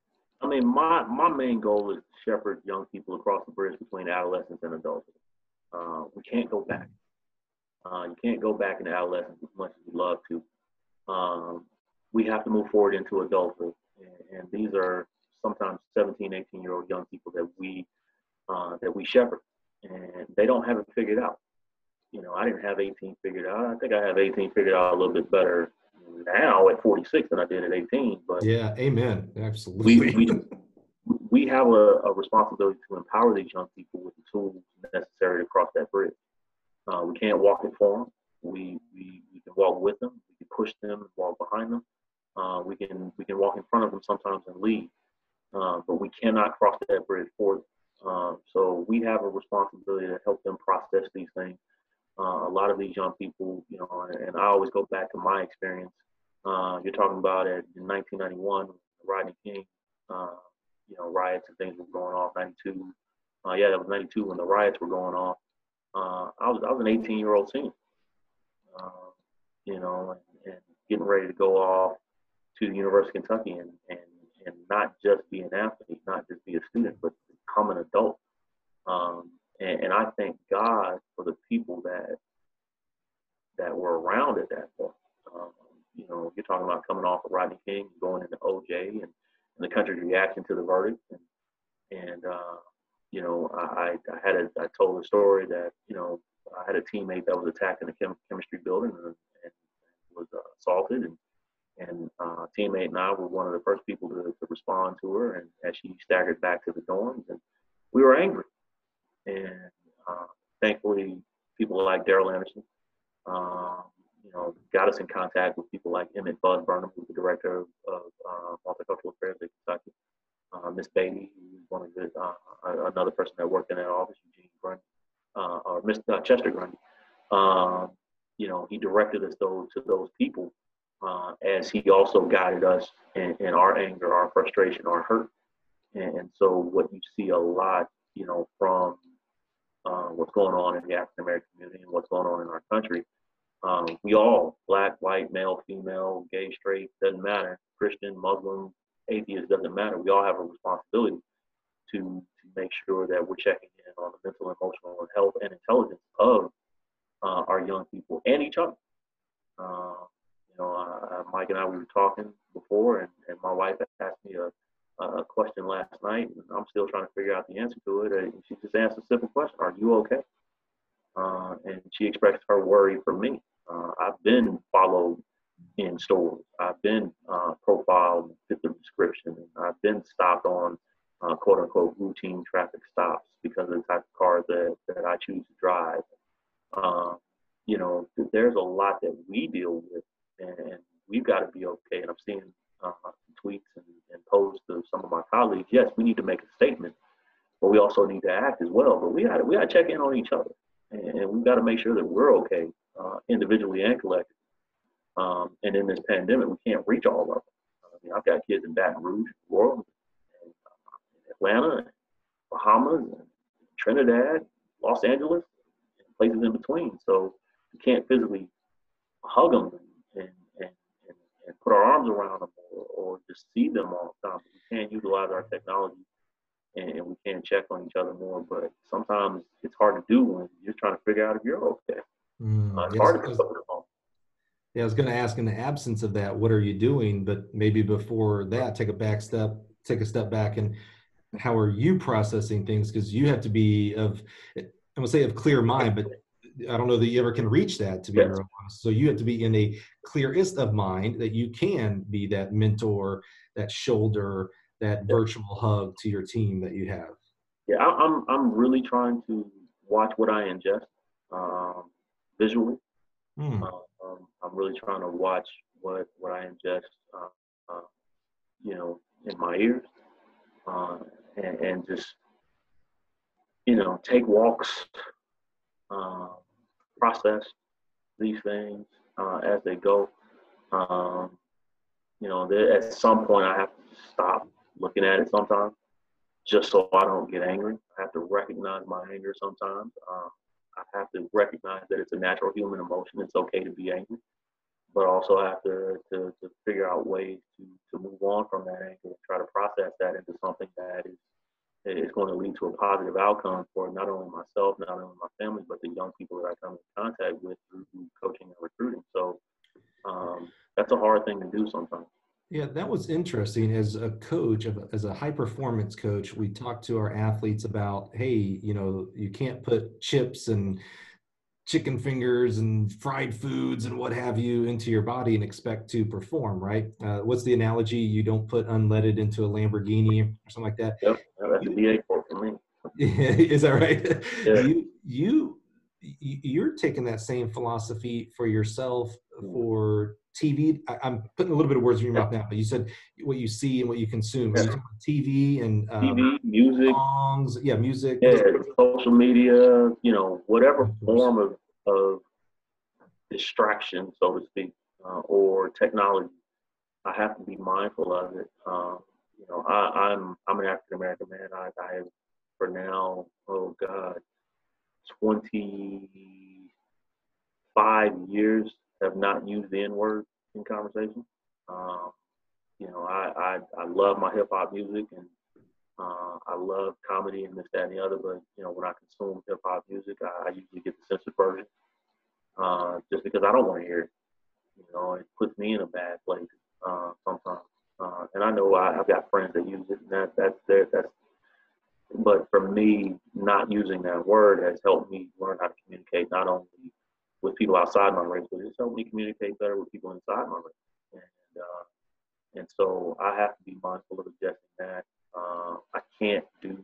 Speaker 2: mean, my, my main goal is to shepherd young people across the bridge between adolescence and adulthood. Uh, we can't go back. Uh, you can't go back into adolescence as much as we love to. Um, we have to move forward into adulthood. And, and these are sometimes seventeen, eighteen year old young people that we, uh, that we shepherd, and they don't have it figured out. You know, I didn't have eighteen figured out. I think I have eighteen figured out a little bit better now at forty-six than I did at eighteen. But
Speaker 1: yeah, amen.
Speaker 2: we
Speaker 1: Absolutely.
Speaker 2: we, we have a, a responsibility to empower these young people with the tools necessary to cross that bridge. Uh, we can't walk it for them. We, we we can walk with them. We can push them and walk behind them. Uh, we can we can walk in front of them sometimes and lead. Uh, but we cannot cross that bridge for them. Uh, so we have a responsibility to help them process these things. Uh, a lot of these young people, you know, and, and I always go back to my experience. Uh, you're talking about it in nineteen ninety-one, Rodney King, uh, you know, riots and things were going off. ninety-two, uh, yeah, that was ninety-two when the riots were going off. Uh, I was I was an eighteen year old senior, uh, you know, and, and getting ready to go off to the University of Kentucky and, and and not just be an athlete, not just be a student, but become an adult. Um, and, and I thank God for the people that that were around at that point. Um, you know, you're talking about coming off of Rodney King, going into O J, and, and the country's reaction to the verdict. And, and uh, you know, I, I had a, I told a story that, you know, I had a teammate that was attacked in a chem- chemistry building and, and was uh, assaulted. And, and uh, teammate and I were one of the first people to, to respond to her. And as she staggered back to the dorms, and we were angry. And uh, thankfully, people like Daryl Anderson, um, you know, got us in contact with people like Emmett Buzz Burnham, who's the director of, of uh, multicultural affairs at Kentucky. Uh, Miss Beatty, who's one of the uh, another person that worked in that office, Eugene Grundy, uh, or Mister Chester Grundy. Um, you know, he directed us those to those people, uh, as he also guided us in, in our anger, our frustration, our hurt. And, and so, what you see a lot, you know, from uh, what's going on in the African American community and what's going on in our country. Um, we all, black, white, male, female, gay, straight, doesn't matter, Christian, Muslim, atheist, doesn't matter. We all have a responsibility to, to make sure that we're checking in on the mental, emotional, health, and intelligence of uh, our young people and each other. Uh, you know, uh, Mike and I, we were talking before, and, and my wife asked me a, a question last night, and I'm still trying to figure out the answer to it. And she just asked a simple question: "Are you okay?" Uh, and she expressed her worry for me. Uh, I've been followed in stores. I've been uh, profiled, fit the description. I've been stopped on uh, quote unquote routine traffic stops because of the type of car that, that I choose to drive. Uh, you know, there's a lot that we deal with, and we've got to be okay. And I'm seeing uh, tweets and, and posts of some of my colleagues. Yes, we need to make a statement, but we also need to act as well. But we got we got to check in on each other, and we've got to make sure that we're okay, uh, individually and collectively. Um, and in this pandemic, we can't reach all of them. I mean, I've got kids in Baton Rouge, New Orleans, and, uh, Atlanta, and Bahamas, and Trinidad, Los Angeles, and places in between. So we can't physically hug them and, and, and, and put our arms around them or, or just see them all the time. We can utilize our technology, and, and we can check on each other more. But sometimes it's hard to do when you're trying to figure out if you're okay.
Speaker 1: Mm,
Speaker 2: uh, it's
Speaker 1: yes,
Speaker 2: hard to pick up the phone.
Speaker 1: Yeah, I was going to ask, in the absence of that, what are you doing? But maybe before that, take a back step, take a step back, and how are you processing things? Because you have to be of, I'm going to say of clear mind, but I don't know that you ever can reach that, to be
Speaker 2: Yes.
Speaker 1: real honest. So you have to be in a clearest of mind that you can be that mentor, that shoulder, that virtual hug to your team that you have.
Speaker 2: Yeah, I, I'm I'm really trying to watch what I ingest um, visually.
Speaker 1: Hmm.
Speaker 2: Uh, um, I'm really trying to watch what what I ingest, uh, uh, you know, in my ears, uh, and, and just you know take walks, uh, process these things uh, as they go. Um, you know, there, at some point I have to stop looking at it sometimes, just so I don't get angry. I have to recognize my anger sometimes. Uh, I have to recognize that it's a natural human emotion. It's okay to be angry, but also have to, to, to figure out ways to, to move on from that anger and try to process that into something that is is going to lead to a positive outcome for not only myself, not only my family, but the young people that I come in contact with through coaching and recruiting. So um, that's a hard thing to do sometimes.
Speaker 1: Yeah, that was interesting. As a coach, as a high performance coach, we talk to our athletes about, hey, you know, you can't put chips and chicken fingers and fried foods and what have you into your body and expect to perform, right? Uh, what's the analogy? You don't put unleaded into a Lamborghini or something like that.
Speaker 2: Yep, that's
Speaker 1: You,
Speaker 2: a D A quote for me.
Speaker 1: is that right?
Speaker 2: Yeah.
Speaker 1: You you you're taking that same philosophy for yourself for T V. I, am putting a little bit of words in your
Speaker 2: Yeah.
Speaker 1: mouth now, but you said what you see and what you consume. Are
Speaker 2: Yeah.
Speaker 1: you talking about T V and um,
Speaker 2: T V, music,
Speaker 1: songs? Yeah, music.
Speaker 2: yeah, social media. You know, whatever
Speaker 1: Of course.
Speaker 2: form of of distraction, so to speak, uh, or technology. I have to be mindful of it. Um, you know, I, I'm I'm an African American man. I, I have for now, oh God, twenty-five years have not used the N word in conversation. Um, you know, I, I I love my hip hop music and uh, I love comedy and this, that, and the other. But you know, when I consume hip hop music, I, I usually get the censored version uh, just because I don't want to hear it. You know, it puts me in a bad place uh, sometimes. Uh, and I know I, I've got friends that use it, and that that's their that's. But for me, not using that word has helped me learn how to communicate not only with people outside my race, but it's helped me communicate better with people inside my race. And uh, and so I have to be mindful of adjusting that. Uh, I can't do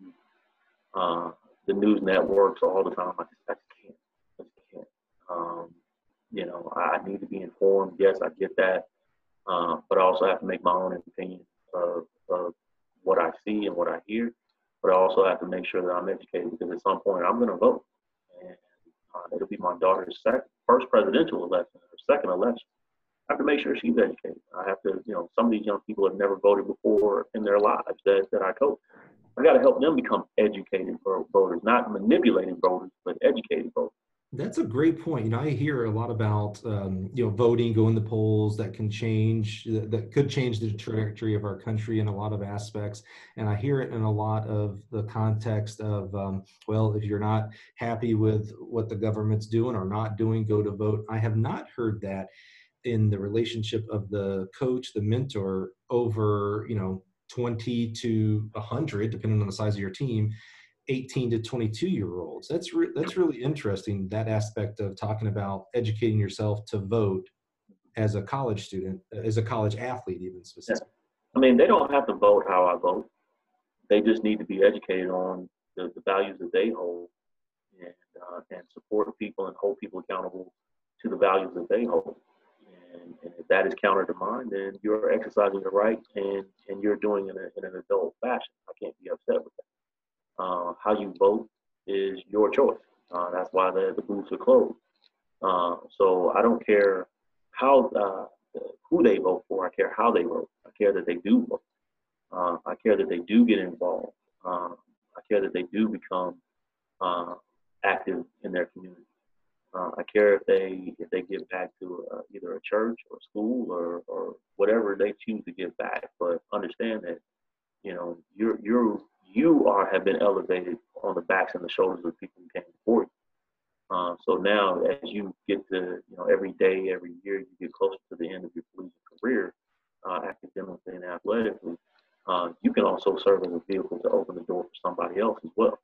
Speaker 2: uh, the news networks all the time. I just, I just can't. I just can't. Um, you know, I need to be informed. Yes, I get that. Uh, but I also have to make my own opinion of, of what I see and what I hear. But I also have to make sure that I'm educated because at some point I'm going to vote. And uh, it'll be my daughter's second, first presidential election, or second election. I have to make sure she's educated. I have to, you know, some of these young people have never voted before in their lives that, that I coach. I got to help them become educated voters, not manipulated voters, but educated voters.
Speaker 1: That's a great point. You know, I hear a lot about, um, you know, voting, going to polls that can change, that, that could change the trajectory of our country in a lot of aspects. And I hear it in a lot of the context of, um, well, if you're not happy with what the government's doing or not doing, go to vote. I have not heard that in the relationship of the coach, the mentor over, you know, twenty to one hundred, depending on the size of your team, eighteen to twenty-two year olds. That's re- that's really interesting, that aspect of talking about educating yourself to vote as a college student, as a college athlete, even specifically.
Speaker 2: Yeah. I mean, they don't have to vote how I vote. They just need to be educated on the, the values that they hold and uh, and support people and hold people accountable to the values that they hold. And, and if that is counter to mine, then you're exercising your right and, and you're doing it in, a, in an adult fashion. I can't be upset with that. Uh, how you vote is your choice. Uh, that's why the, the booths are closed. Uh, so I don't care how uh, who they vote for. I care how they vote. I care that they do vote. Uh, I care that they do get involved. Uh, I care that they do become uh, active in their community. Uh, I care if they if they give back to uh, either a church or school or, or whatever they choose to give back. But understand that you know you're you're you are have been elevated on the backs and the shoulders of people who came before you. Uh, so now, as you get to you know every day, every year, you get closer to the end of your collegiate career, uh, academically and athletically. Uh, you can also serve as a vehicle to open the door for somebody else as well.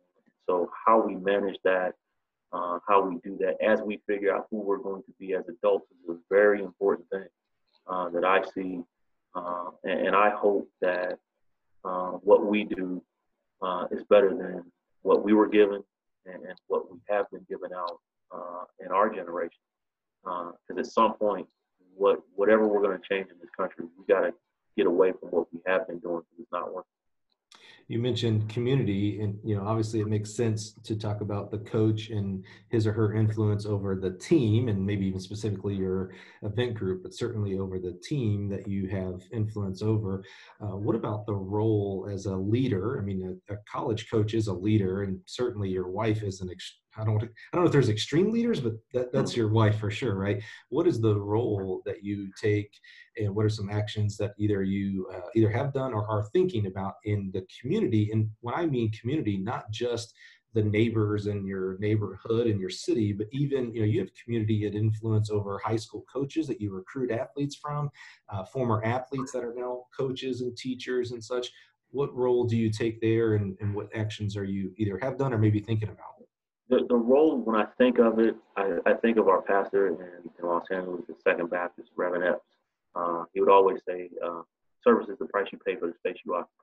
Speaker 2: So how we manage that. Uh, how we do that as we figure out who we're going to be as adults is a very important thing uh, that I see. Uh, and, and I hope that uh, what we do uh, is better than what we were given and, and what we have been given out uh, in our generation. Because uh, at some point, what whatever we're going to change in this country, we got to get away from what we have been doing because it's not working.
Speaker 1: You mentioned community, and you know, obviously, it makes sense to talk about the coach and his or her influence over the team, and maybe even specifically your event group, but certainly over the team that you have influence over. Uh, what about the role as a leader? I mean, a, a college coach is a leader, and certainly your wife is an ex- I don't, I don't know if there's extreme leaders, but that, that's
Speaker 2: Mhm.
Speaker 1: your wife for sure, right? What is the role that you take, and what are some actions that either you uh, either have done or are thinking about in the community? And when I mean community, not just the neighbors in your neighborhood and your city, but even, you know, you have community and influence over high school coaches that you recruit athletes from, uh, former athletes that are now coaches and teachers and such. What role do you take there, and, and what actions are you either have done or maybe thinking about?
Speaker 2: The, the role, when I think of it, I, I think of our pastor in, in Los Angeles, the Second Baptist, Reverend Epps. Uh, he would always say, uh, service is the price you pay for the space you occupy.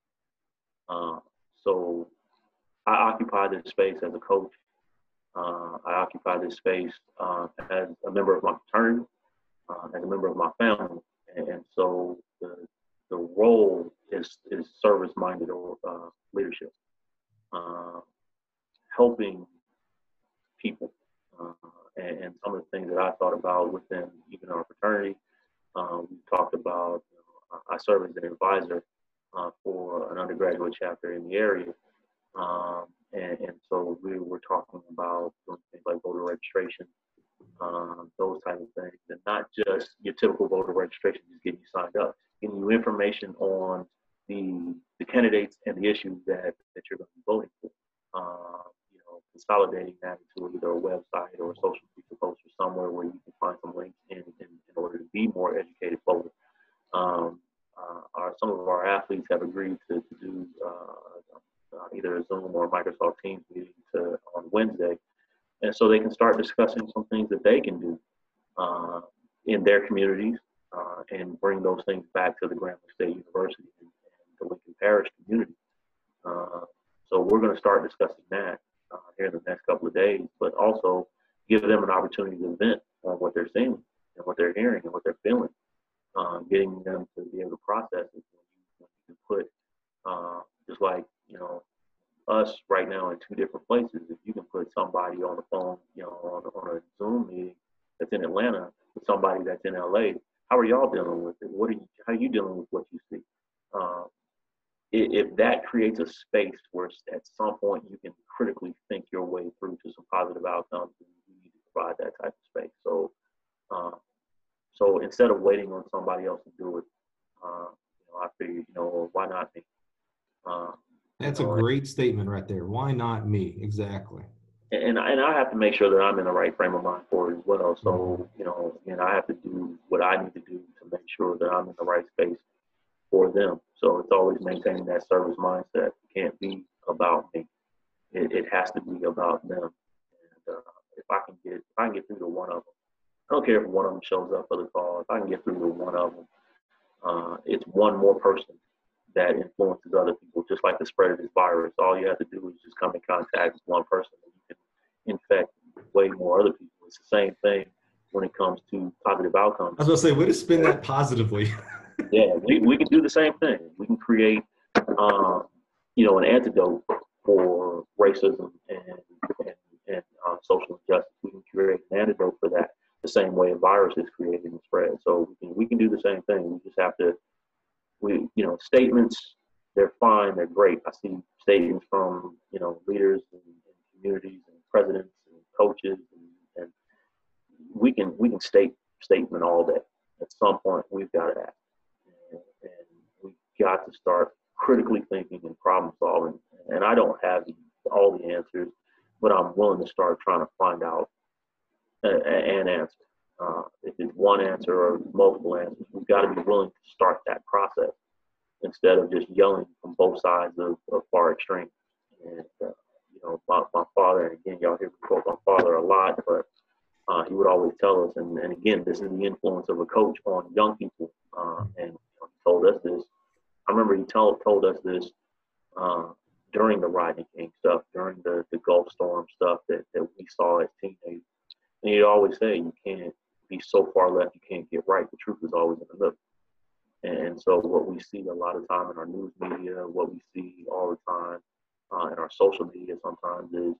Speaker 2: Uh, so I occupy this space as a coach. Uh, I occupy this space uh, as a member of my fraternity, uh, as a member of my family. And, and so the, the role is, is service-minded or uh, leadership, uh, helping people. Uh, and, and some of the things that I thought about within even our fraternity, um, we talked about, you know, I serve as an advisor uh, for an undergraduate chapter in the area. Um, and, and so we were talking about doing things like voter registration, um, those type of things, and not just your typical voter registration, just getting you signed up, getting you information on the, the candidates and the issues that, that you're going to be voting for. Um, you know, consolidating that into either a website or a social media post or somewhere where you can find some links in, in, in order to be more educated voter. Um, uh, our, some of our athletes have agreed to, to do uh, uh, either a Zoom or a Microsoft Teams meeting to, on Wednesday, and so they can start discussing some things that they can do uh, in their communities uh, and bring those things back to the Grambling State University and, and the Lincoln Parish community. Uh, so we're going to start discussing that uh, here in the next couple of days, but also give them an opportunity to vent on what they're seeing and what they're hearing and what they're feeling, uh, getting them to be able to process it. When you, when you can put, uh, just like, you know, us right now in two different places, if you can put somebody on the phone, you know, on, on a Zoom meeting that's in Atlanta with somebody that's in L A, how are y'all dealing with it? What are you, how are you dealing with what you see? Uh, if that creates a space where at some point you can critically think your way through to some positive outcomes, then you need to provide that type of space. So, uh, so instead of waiting on somebody else to do it, uh, you know, I figured, you know, why not me? Uh, you
Speaker 1: That's a
Speaker 2: know,
Speaker 1: great statement right there. Why not me? Exactly.
Speaker 2: and and I have to make sure that I'm in the right frame of mind for it as well.
Speaker 1: Mhm.
Speaker 2: So, you know, again, I have to do what I need to do to make sure that I'm in the right space for them. So it's always maintaining that service mindset. It can't be about me. It, it has to be about them. And uh, if I can get, if I can get through to one of them, I don't care if one of them shows up for the call. If I can get through to one of them, uh, it's one more person that influences other people. Just like the spread of this virus, all you have to do is just come in contact with one person, and you can infect way more other people. It's the same thing when it comes to positive outcomes.
Speaker 1: I was going to say, way to spin that positively.
Speaker 2: Yeah, we, we can do the same thing. We can create, um, you know, an antidote for racism and and, and uh, social injustice. We can create an antidote for that the same way a virus is created and spread. So we can, we can do the same thing. We just have to, we you know, statements, they're fine, they're great. I see statements from, you know, leaders and, and communities and presidents and coaches, and, and we can we can state statement all day. At some point, we've got to act. And, and we got to start critically thinking and problem solving. And I don't have all the answers, but I'm willing to start trying to find out a, a, an answer. Uh, if it's one answer or multiple answers, we've got to be willing to start that process instead of just yelling from both sides of, of far extremes. And uh, you know, my, my father, and again, y'all hear me quote my father a lot, but uh, he would always tell us, and, and again, this is the influence of a coach on young people. Uh, and you know, he told us this. I remember he told told us this uh, during the Rodney King stuff, during the, the Gulf Storm stuff that, that we saw as teenagers. And he'd always say, you can't be so far left, you can't get right. The truth is always in the middle. And so what we see a lot of time in our news media, what we see all the time uh, in our social media sometimes is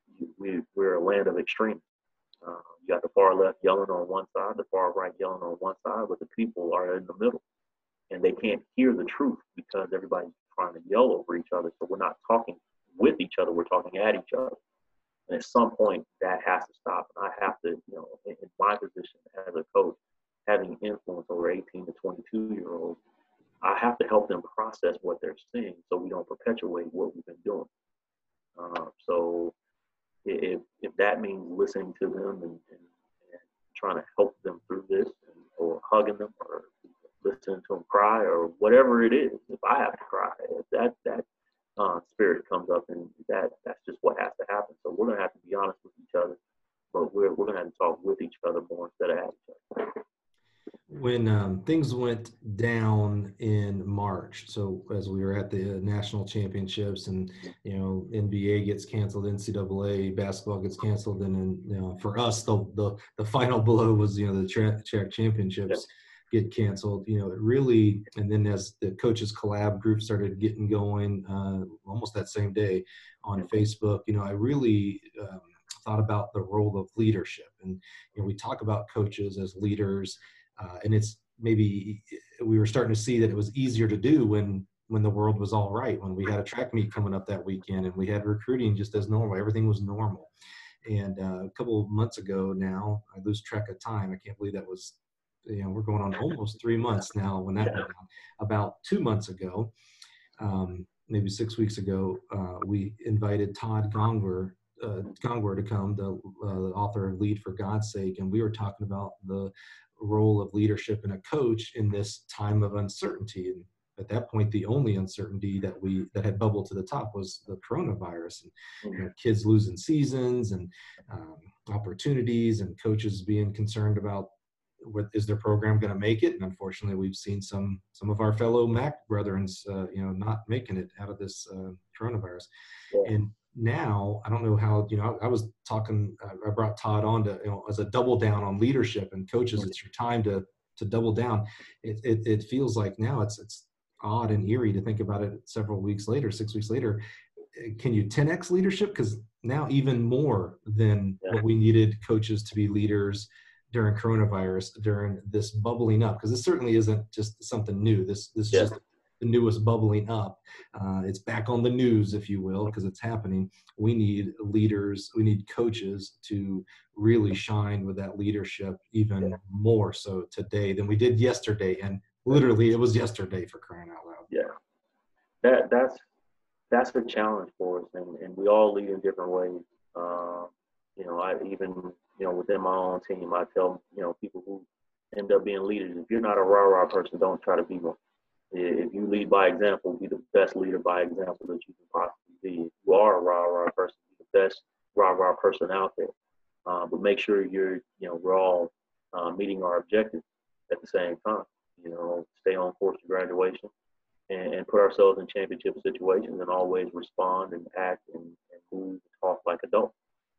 Speaker 2: we, we're a land of extremes. Uh, you got the far left yelling on one side, the far right yelling on one side, but the people are in the middle. And they can't hear the truth because everybody's trying to yell over each other. So we're not talking with each other, we're talking at each other. And at some point, that has to stop. And I have to, you know, in, in my position as a coach, having influence over eighteen to twenty-two year olds, I have to help them process what they're seeing so we don't perpetuate what we've been doing. Uh, so if, if that means listening to them and, and, and trying to help them through this, and, or hugging them, or listening to them cry, or whatever it is, if I have to cry, if that that uh, spirit comes up, and that that's just what has to happen. So we're gonna have to be honest with each other, but we're we're gonna have to talk with each other more instead of at each other.
Speaker 1: When um, things went down in March, so as we were at the national championships, and you know, N B A gets canceled, N C double A basketball gets canceled, and then you know, for us, the the, the final blow was you know the tra- track championships yep. get canceled. You know, it really, and then as the coaches collab group started getting going, uh, almost that same day on Facebook, you know, I really. Um, thought about the role of leadership, and you know, we talk about coaches as leaders. Uh, and it's maybe we were starting to see that it was easier to do when when the world was all right, when we had a track meet coming up that weekend and we had recruiting just as normal. Everything was normal. And uh, a couple of months ago now, I lose track of time. I can't believe that was, you know, we're going on almost three months now when that went down. About two months ago, um, maybe six weeks ago, uh, we invited Todd Gongwer, uh, Gongwer to come, the uh, author of Lead for God's Sake. And we were talking about the role of leadership and a coach in this time of uncertainty. And at that point, the only uncertainty that we that had bubbled to the top was the coronavirus, and you know, kids losing seasons and um, opportunities, and coaches being concerned about what is their program going to make it. And unfortunately, we've seen some some of our fellow M A C brethrens, uh, you know, not making it out of this uh, coronavirus. Yeah. And now, I don't know how, you know, I, I was talking, uh, I brought Todd on to, you know, as a double down on leadership and coaches, it's your time to to double down. It, it, it feels like now it's it's odd and eerie to think about it several weeks later, six weeks later. Can you ten X leadership? Because now even more than yeah. what we needed coaches to be leaders during coronavirus, during this bubbling up, because this certainly isn't just something new. This this yeah. is just the newest bubbling up. Uh, it's back on the news, if you will, because it's happening. We need leaders, we need coaches to really shine with that leadership even yeah. more so today than we did yesterday. And literally it was yesterday, for crying out loud.
Speaker 2: Yeah, that that's that's a challenge for us, and, and we all lead in different ways. Uh, you know, I even, you know, within my own team, I tell, you know, people who end up being leaders, if you're not a rah-rah person, don't try to be one. If you lead by example, be the best leader by example that you can possibly be. If you are a rah-rah person, be the best rah-rah person out there. Uh, but make sure you're, you know, we're all uh, meeting our objectives at the same time. You know, stay on course to graduation, and, and put ourselves in championship situations, and always respond and act and, and move and talk like adults.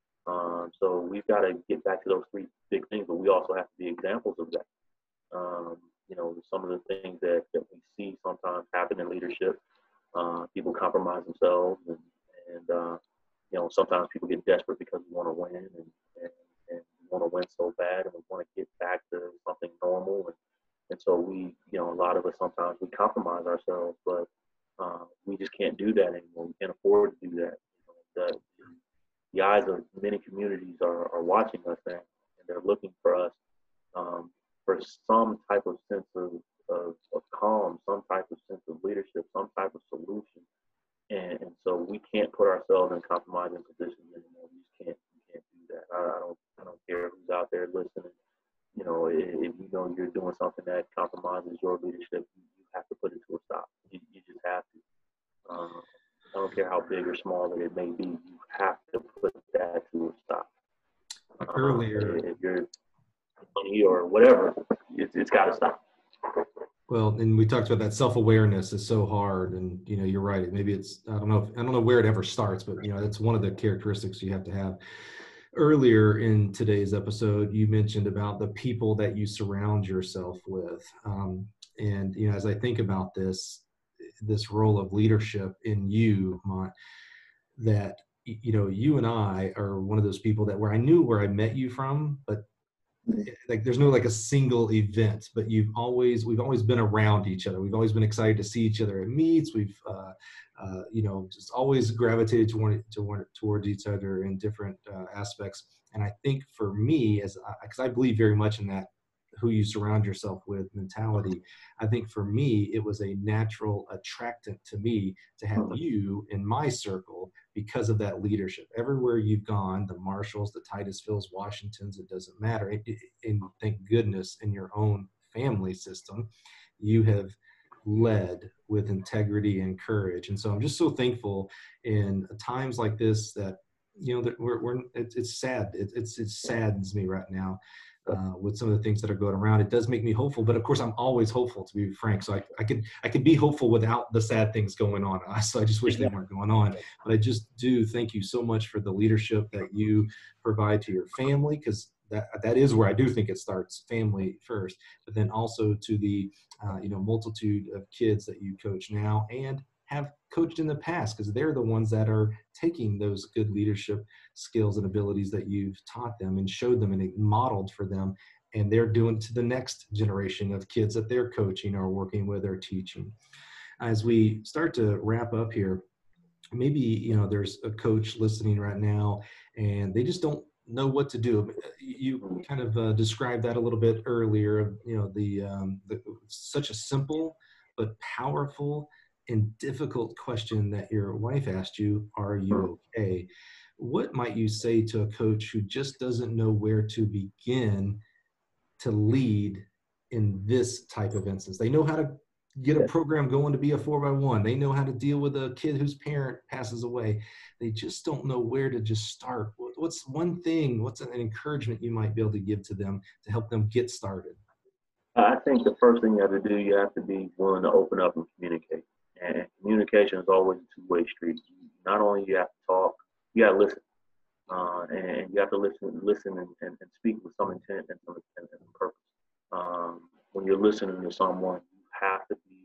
Speaker 2: Um, so we've got to get back to those three big things, but we also have to be examples of that. Um, you know, some of the things that, that we see sometimes happen in leadership, uh, people compromise themselves, and, and uh, you know, sometimes people get desperate because we want to win, and, and, and we want to win so bad, and we want to get back to something normal. And, and so we, you know, a lot of us sometimes we compromise ourselves, but uh, we just can't do that anymore. We can't afford to do that. You know, the, the eyes of many communities are, are watching us, and, and they're looking for us um, for some type of sense of, of, of calm, some type of sense of leadership, some type of solution. And, and so we can't put ourselves in compromising positions anymore. We just can't, we can't do that. I, I don't I don't care who's out there listening. You know, if, if you know you're doing something that compromises your leadership, you, you have to put it to a stop. You, you just have to. Um, I don't care how big or small it may be. You have to put that to a stop.
Speaker 1: Earlier,
Speaker 2: um, if you're money or whatever, it's, it's got to stop.
Speaker 1: Well, and we talked about that self-awareness is so hard, and you know, you're right. Maybe it's I don't know if, I don't know where it ever starts, but you know, that's one of the characteristics you have to have. Earlier in today's episode, you mentioned about the people that you surround yourself with, um, and you know, as I think about this, this role of leadership in you, Mont, that you know, you and I are one of those people that where I knew where I met you from, but like there's no like a single event, but you've always we've always been around each other. We've always been excited to see each other at meets. We've uh, uh, you know just always gravitated toward, toward towards each other in different uh, aspects. And I think for me, as because I, I believe very much in that who you surround yourself with mentality. I think for me, it was a natural attractant to me to have you in my circle because of that leadership. Everywhere you've gone, the Marshalls, the Titusvilles, Washingtons, it doesn't matter. It, it, and thank goodness in your own family system, you have led with integrity and courage. And so I'm just so thankful in times like this that, you know, that we're, we're it's, it's sad. It, it's, it saddens me right now. Uh, with some of the things that are going around, it does make me hopeful. But of course, I'm always hopeful, to be frank. So I, I could I could be hopeful without the sad things going on. So I just wish they weren't going on. But I just do thank you so much for the leadership that you provide to your family, because that that is where I do think it starts, family first. But then also to the uh, you know multitude of kids that you coach now and have coached in the past, because they're the ones that are taking those good leadership skills and abilities that you've taught them and showed them and modeled for them, and they're doing to the next generation of kids that they're coaching or working with or teaching. As we start to wrap up here, maybe you know there's a coach listening right now and they just don't know what to do. You kind of uh, described that a little bit earlier, you know the, um, the such a simple but powerful and difficult question that your wife asked you, are you okay? What might you say to a coach who just doesn't know where to begin to lead in this type of instance? They know how to get a program going to be a four by one. They know how to deal with a kid whose parent passes away. They just don't know where to just start. What's one thing, what's an encouragement you might be able to give to them to help them get started?
Speaker 2: I think the first thing you have to do, you have to be willing to open up and communicate. And communication is always a two-way street. Not only you have to talk, you got to listen. Uh, and you have to listen, listen, and, and, and speak with some intent and some intent and purpose. Um, when you're listening to someone, you have to be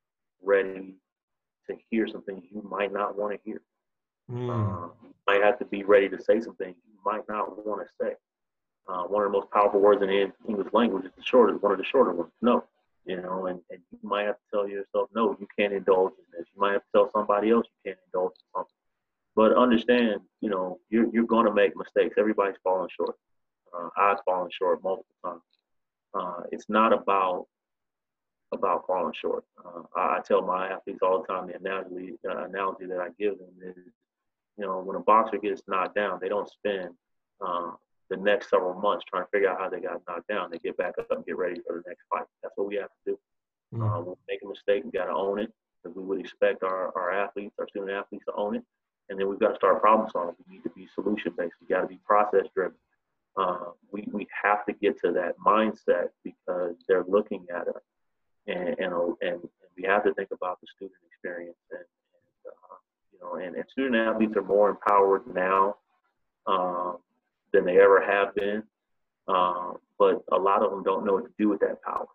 Speaker 2: ready to hear some things you might not want to hear. Mm. Uh, you might have to be ready to say some things you might not want to say. Uh, one of the most powerful words in the English language is the shortest, one of the shorter ones, no. You know, and, and you might have to tell yourself, no, you can't indulge in this. You might have to tell somebody else you can't indulge in something. But understand, you know, you're, you're going to make mistakes. Everybody's falling short. Uh, I've fallen short multiple times. Uh, it's not about about falling short. Uh, I, I tell my athletes all the time, the analogy, uh, analogy that I give them is, you know, when a boxer gets knocked down, they don't spend uh, the next several months trying to figure out how they got knocked down. They get back up and get ready for the next fight. That's what we have to do. Mm-hmm. Uh, when we make a mistake, we got to own it, because we would expect our, our athletes, our student athletes, to own it. And then we've got to start problem solving. We need to be solution-based. We got to be process-driven. Uh, we, we have to get to that mindset because they're looking at us. And, and, and, and we have to think about the student experience. And, and uh, you know, and, and student athletes are more empowered now um, than they ever have been. Uh, but a lot of them don't know what to do with that power.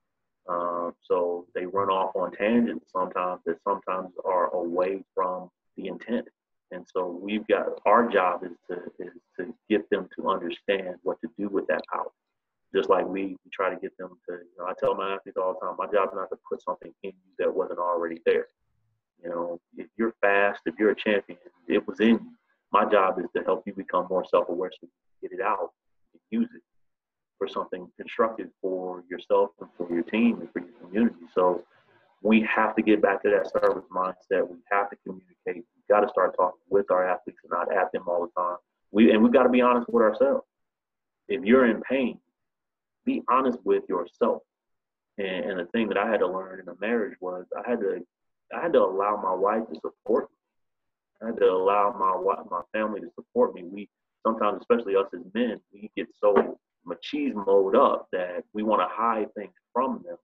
Speaker 2: Uh, so they run off on tangents sometimes that sometimes are away from the intent. And so we've got, our job is to is to get them to understand what to do with that power. Just like we, we try to get them to, you know, I tell my athletes all the time, my job is not to put something in you that wasn't already there. You know, if you're fast, if you're a champion, it was in you. My job is to help you become more self-aware so you can get it out and use it for something constructive for yourself and for your team and for your community. So we have to get back to that service mindset. We have to communicate. We've got to start talking with our athletes and not at them all the time. We and we've got to be honest with ourselves. If you're in pain, be honest with yourself. And, and the thing that I had to learn in a marriage was I had to I had to allow my wife to support me. I had to allow my wife, my family to support me. We sometimes, especially us as men, we get so machismoed up that we want to hide things from them.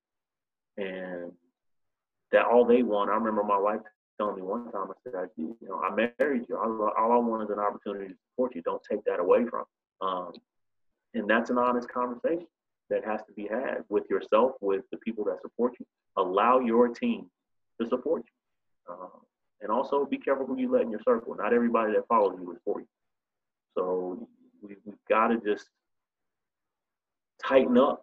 Speaker 2: And that all they want, I remember my wife telling me one time, I said, I, you know, I married you. All, all I want is an opportunity to support you. Don't take that away from me. Um, and that's an honest conversation that has to be had with yourself, with the people that support you. Allow your team to support you. Um, and also be careful who you let in your circle. Not everybody that follows you is for you. So we, we've got to just tighten up,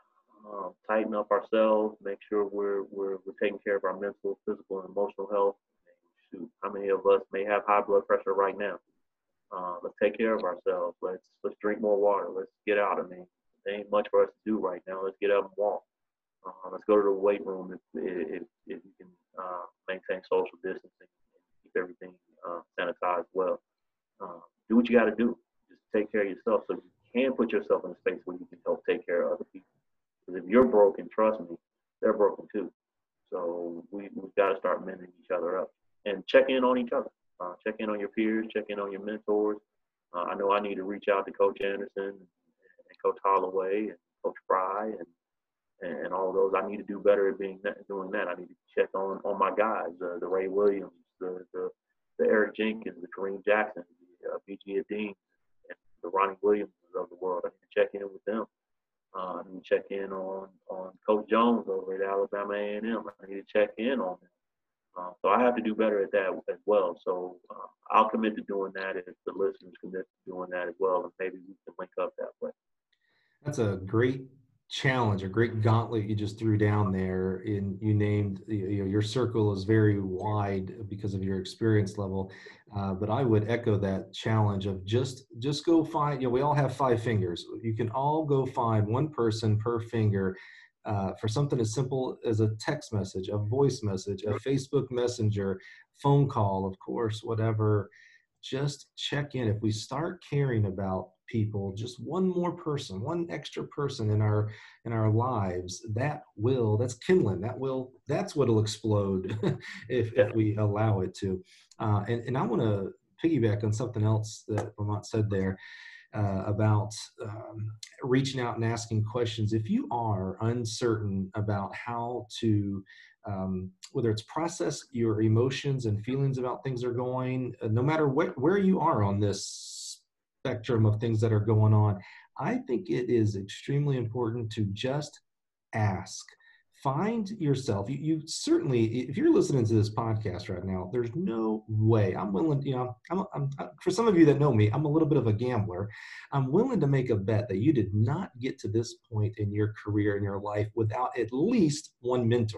Speaker 2: um, tighten up ourselves, make sure we're, we're, we're taking care of our mental, physical, and emotional health. Shoot, how many of us may have high blood pressure right now? Uh, let's take care of ourselves. Let's let's drink more water. Let's get out. I mean, there ain't much for us to do right now. Let's get up and walk. Uh, let's go to the weight room if if, if you can uh, maintain social distancing and keep everything uh, sanitized well. Uh, do what you got to do. Just take care of yourself so you can put yourself in a space where you can help take care of other people. Because if you're broken, trust me, they're broken too. So we, we've got to start mending each other up and check in on each other. Uh, check in on your peers, check in on your mentors. Uh, I know I need to reach out to Coach Anderson and, and Coach Holloway and Coach Fry and, and all of those. I need to do better at being that, doing that. I need to check on, on my guys, uh, the Ray Williams, the, the, the Eric Jenkins, the Kareem Jackson, the uh, B G Adine, and the Ronnie Williams of the world. I need to check in with them. Uh, I need to check in on, on Coach Jones over at Alabama A and M. I need to check in on him. Uh, so I have to do better at that as well. So uh, I'll commit to doing that if the listeners commit to doing that as well, and maybe we can link up that way.
Speaker 1: That's a great challenge, a great gauntlet you just threw down there. In you named, you know, your circle is very wide because of your experience level, uh, but I would echo that challenge of just just go find. You know, we all have five fingers. You can all go find one person per finger. Uh, for something as simple as a text message, a voice message, a Facebook Messenger, phone call, of course, whatever, just check in. If we start caring about people, just one more person, one extra person in our in our lives, that will, that's kindling, that will, that's what'll explode if,
Speaker 2: Yeah.
Speaker 1: if we allow it to. Uh, and, and I want to piggyback on something else that Lamont said there. Uh, about um, reaching out and asking questions. If you are uncertain about how to, um, whether it's process your emotions and feelings about things that are going, uh, no matter what, where you are on this spectrum of things that are going on, I think it is extremely important to just ask. Find yourself. You, you certainly, if you're listening to this podcast right now, there's no way I'm willing. You know, I'm, I'm, for some of you that know me, I'm a little bit of a gambler. I'm willing to make a bet that you did not get to this point in your career, in your life, without at least one mentor.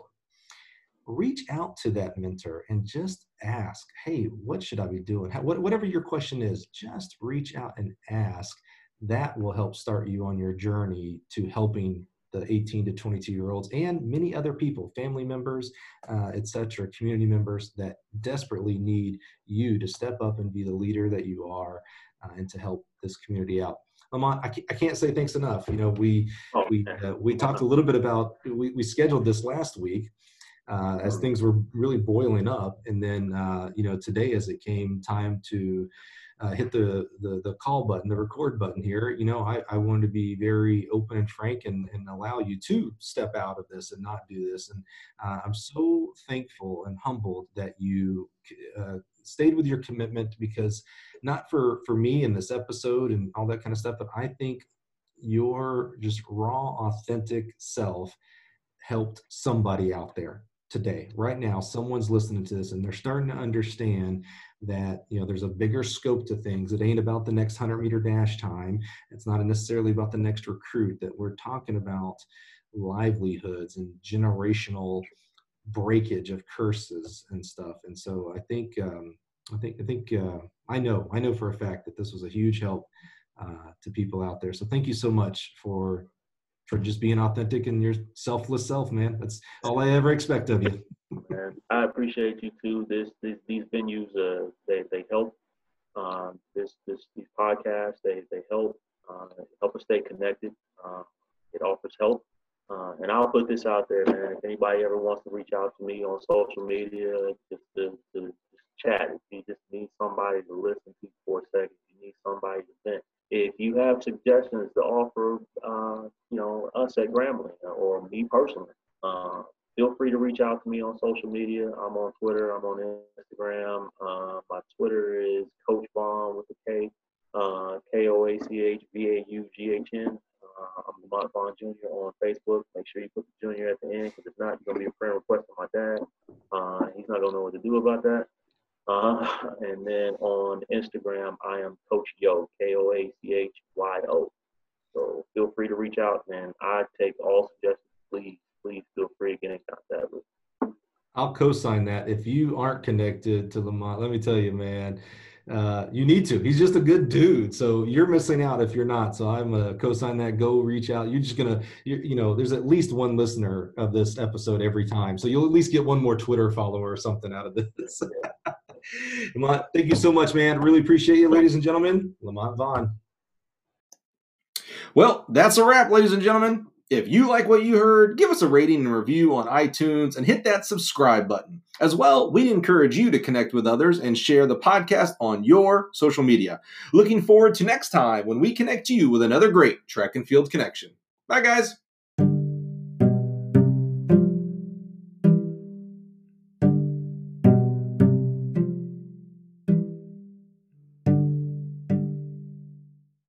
Speaker 1: Reach out to that mentor and just ask, hey, what should I be doing? How, whatever your question is, just reach out and ask. That will help start you on your journey to helping the eighteen to twenty-two year olds and many other people, family members, uh, et cetera, community members that desperately need you to step up and be the leader that you are, uh, and to help this community out. Lamont, I can't, I can't say thanks enough. You know, we
Speaker 2: Oh,
Speaker 1: we uh, we talked a little bit about, we, we scheduled this last week uh, as things were really boiling up, and then uh, you know, today as it came time to Uh, hit the, the the call button, the record button here, you know, I, I wanted to be very open and frank and, and allow you to step out of this and not do this. And uh, I'm so thankful and humbled that you uh, stayed with your commitment, because not for, for me in this episode and all that kind of stuff, but I think your just raw, authentic self helped somebody out there today. Right now, someone's listening to this and they're starting to understand that, you know, there's a bigger scope to things. It ain't about the next hundred meter dash time. It's not necessarily about the next recruit. That we're talking about livelihoods and generational breakage of curses and stuff. And so I think, um, I think, I think, uh, I know, I know for a fact that this was a huge help uh, to people out there. So thank you so much for for just being authentic and your selfless self, man. That's all I ever expect of you.
Speaker 2: And I appreciate you too. This, this these venues, uh, they they help. Um, this this these podcasts, they they help uh, help us stay connected. Uh, it offers help. Uh, and I'll put this out there, man. If anybody ever wants to reach out to me on social media, just to, to just chat, if you just need somebody to listen to for a second, if you need somebody to vent, if you have suggestions to offer, uh, you know, us at Grambling or me personally, uh, feel free to reach out to me on social media. I'm on Twitter. I'm on Instagram. Uh, my Twitter is Coach Vaughn with a K, uh, K O A C H V A U G H N. Uh, I'm Lamont Vaughn Junior on Facebook. Make sure you put the Junior at the end, because if not, you're going to be a friend request from my dad. Uh, he's not going to know what to do about that. Uh, and then on Instagram, I am Coach Yo, K O A C H Y O. So feel free to reach out, and I take all suggestions. Please, please feel free to get in contact with me.
Speaker 1: I'll co-sign that. If you aren't connected to Lamont, let me tell you, man, uh, you need to. He's just a good dude. So you're missing out if you're not. So I'm going to co-sign that. Go reach out. You're just going to, you, you know, there's at least one listener of this episode every time. So you'll at least get one more Twitter follower or something out of this. Lamont, thank you so much, man. Really appreciate you, ladies and gentlemen. Lamont Vaughn. Well, that's a wrap, ladies and gentlemen. If you like what you heard, give us a rating and review on iTunes and hit that subscribe button. As well, we encourage you to connect with others and share the podcast on your social media. Looking forward to next time when we connect you with another great track and field connection. Bye, guys.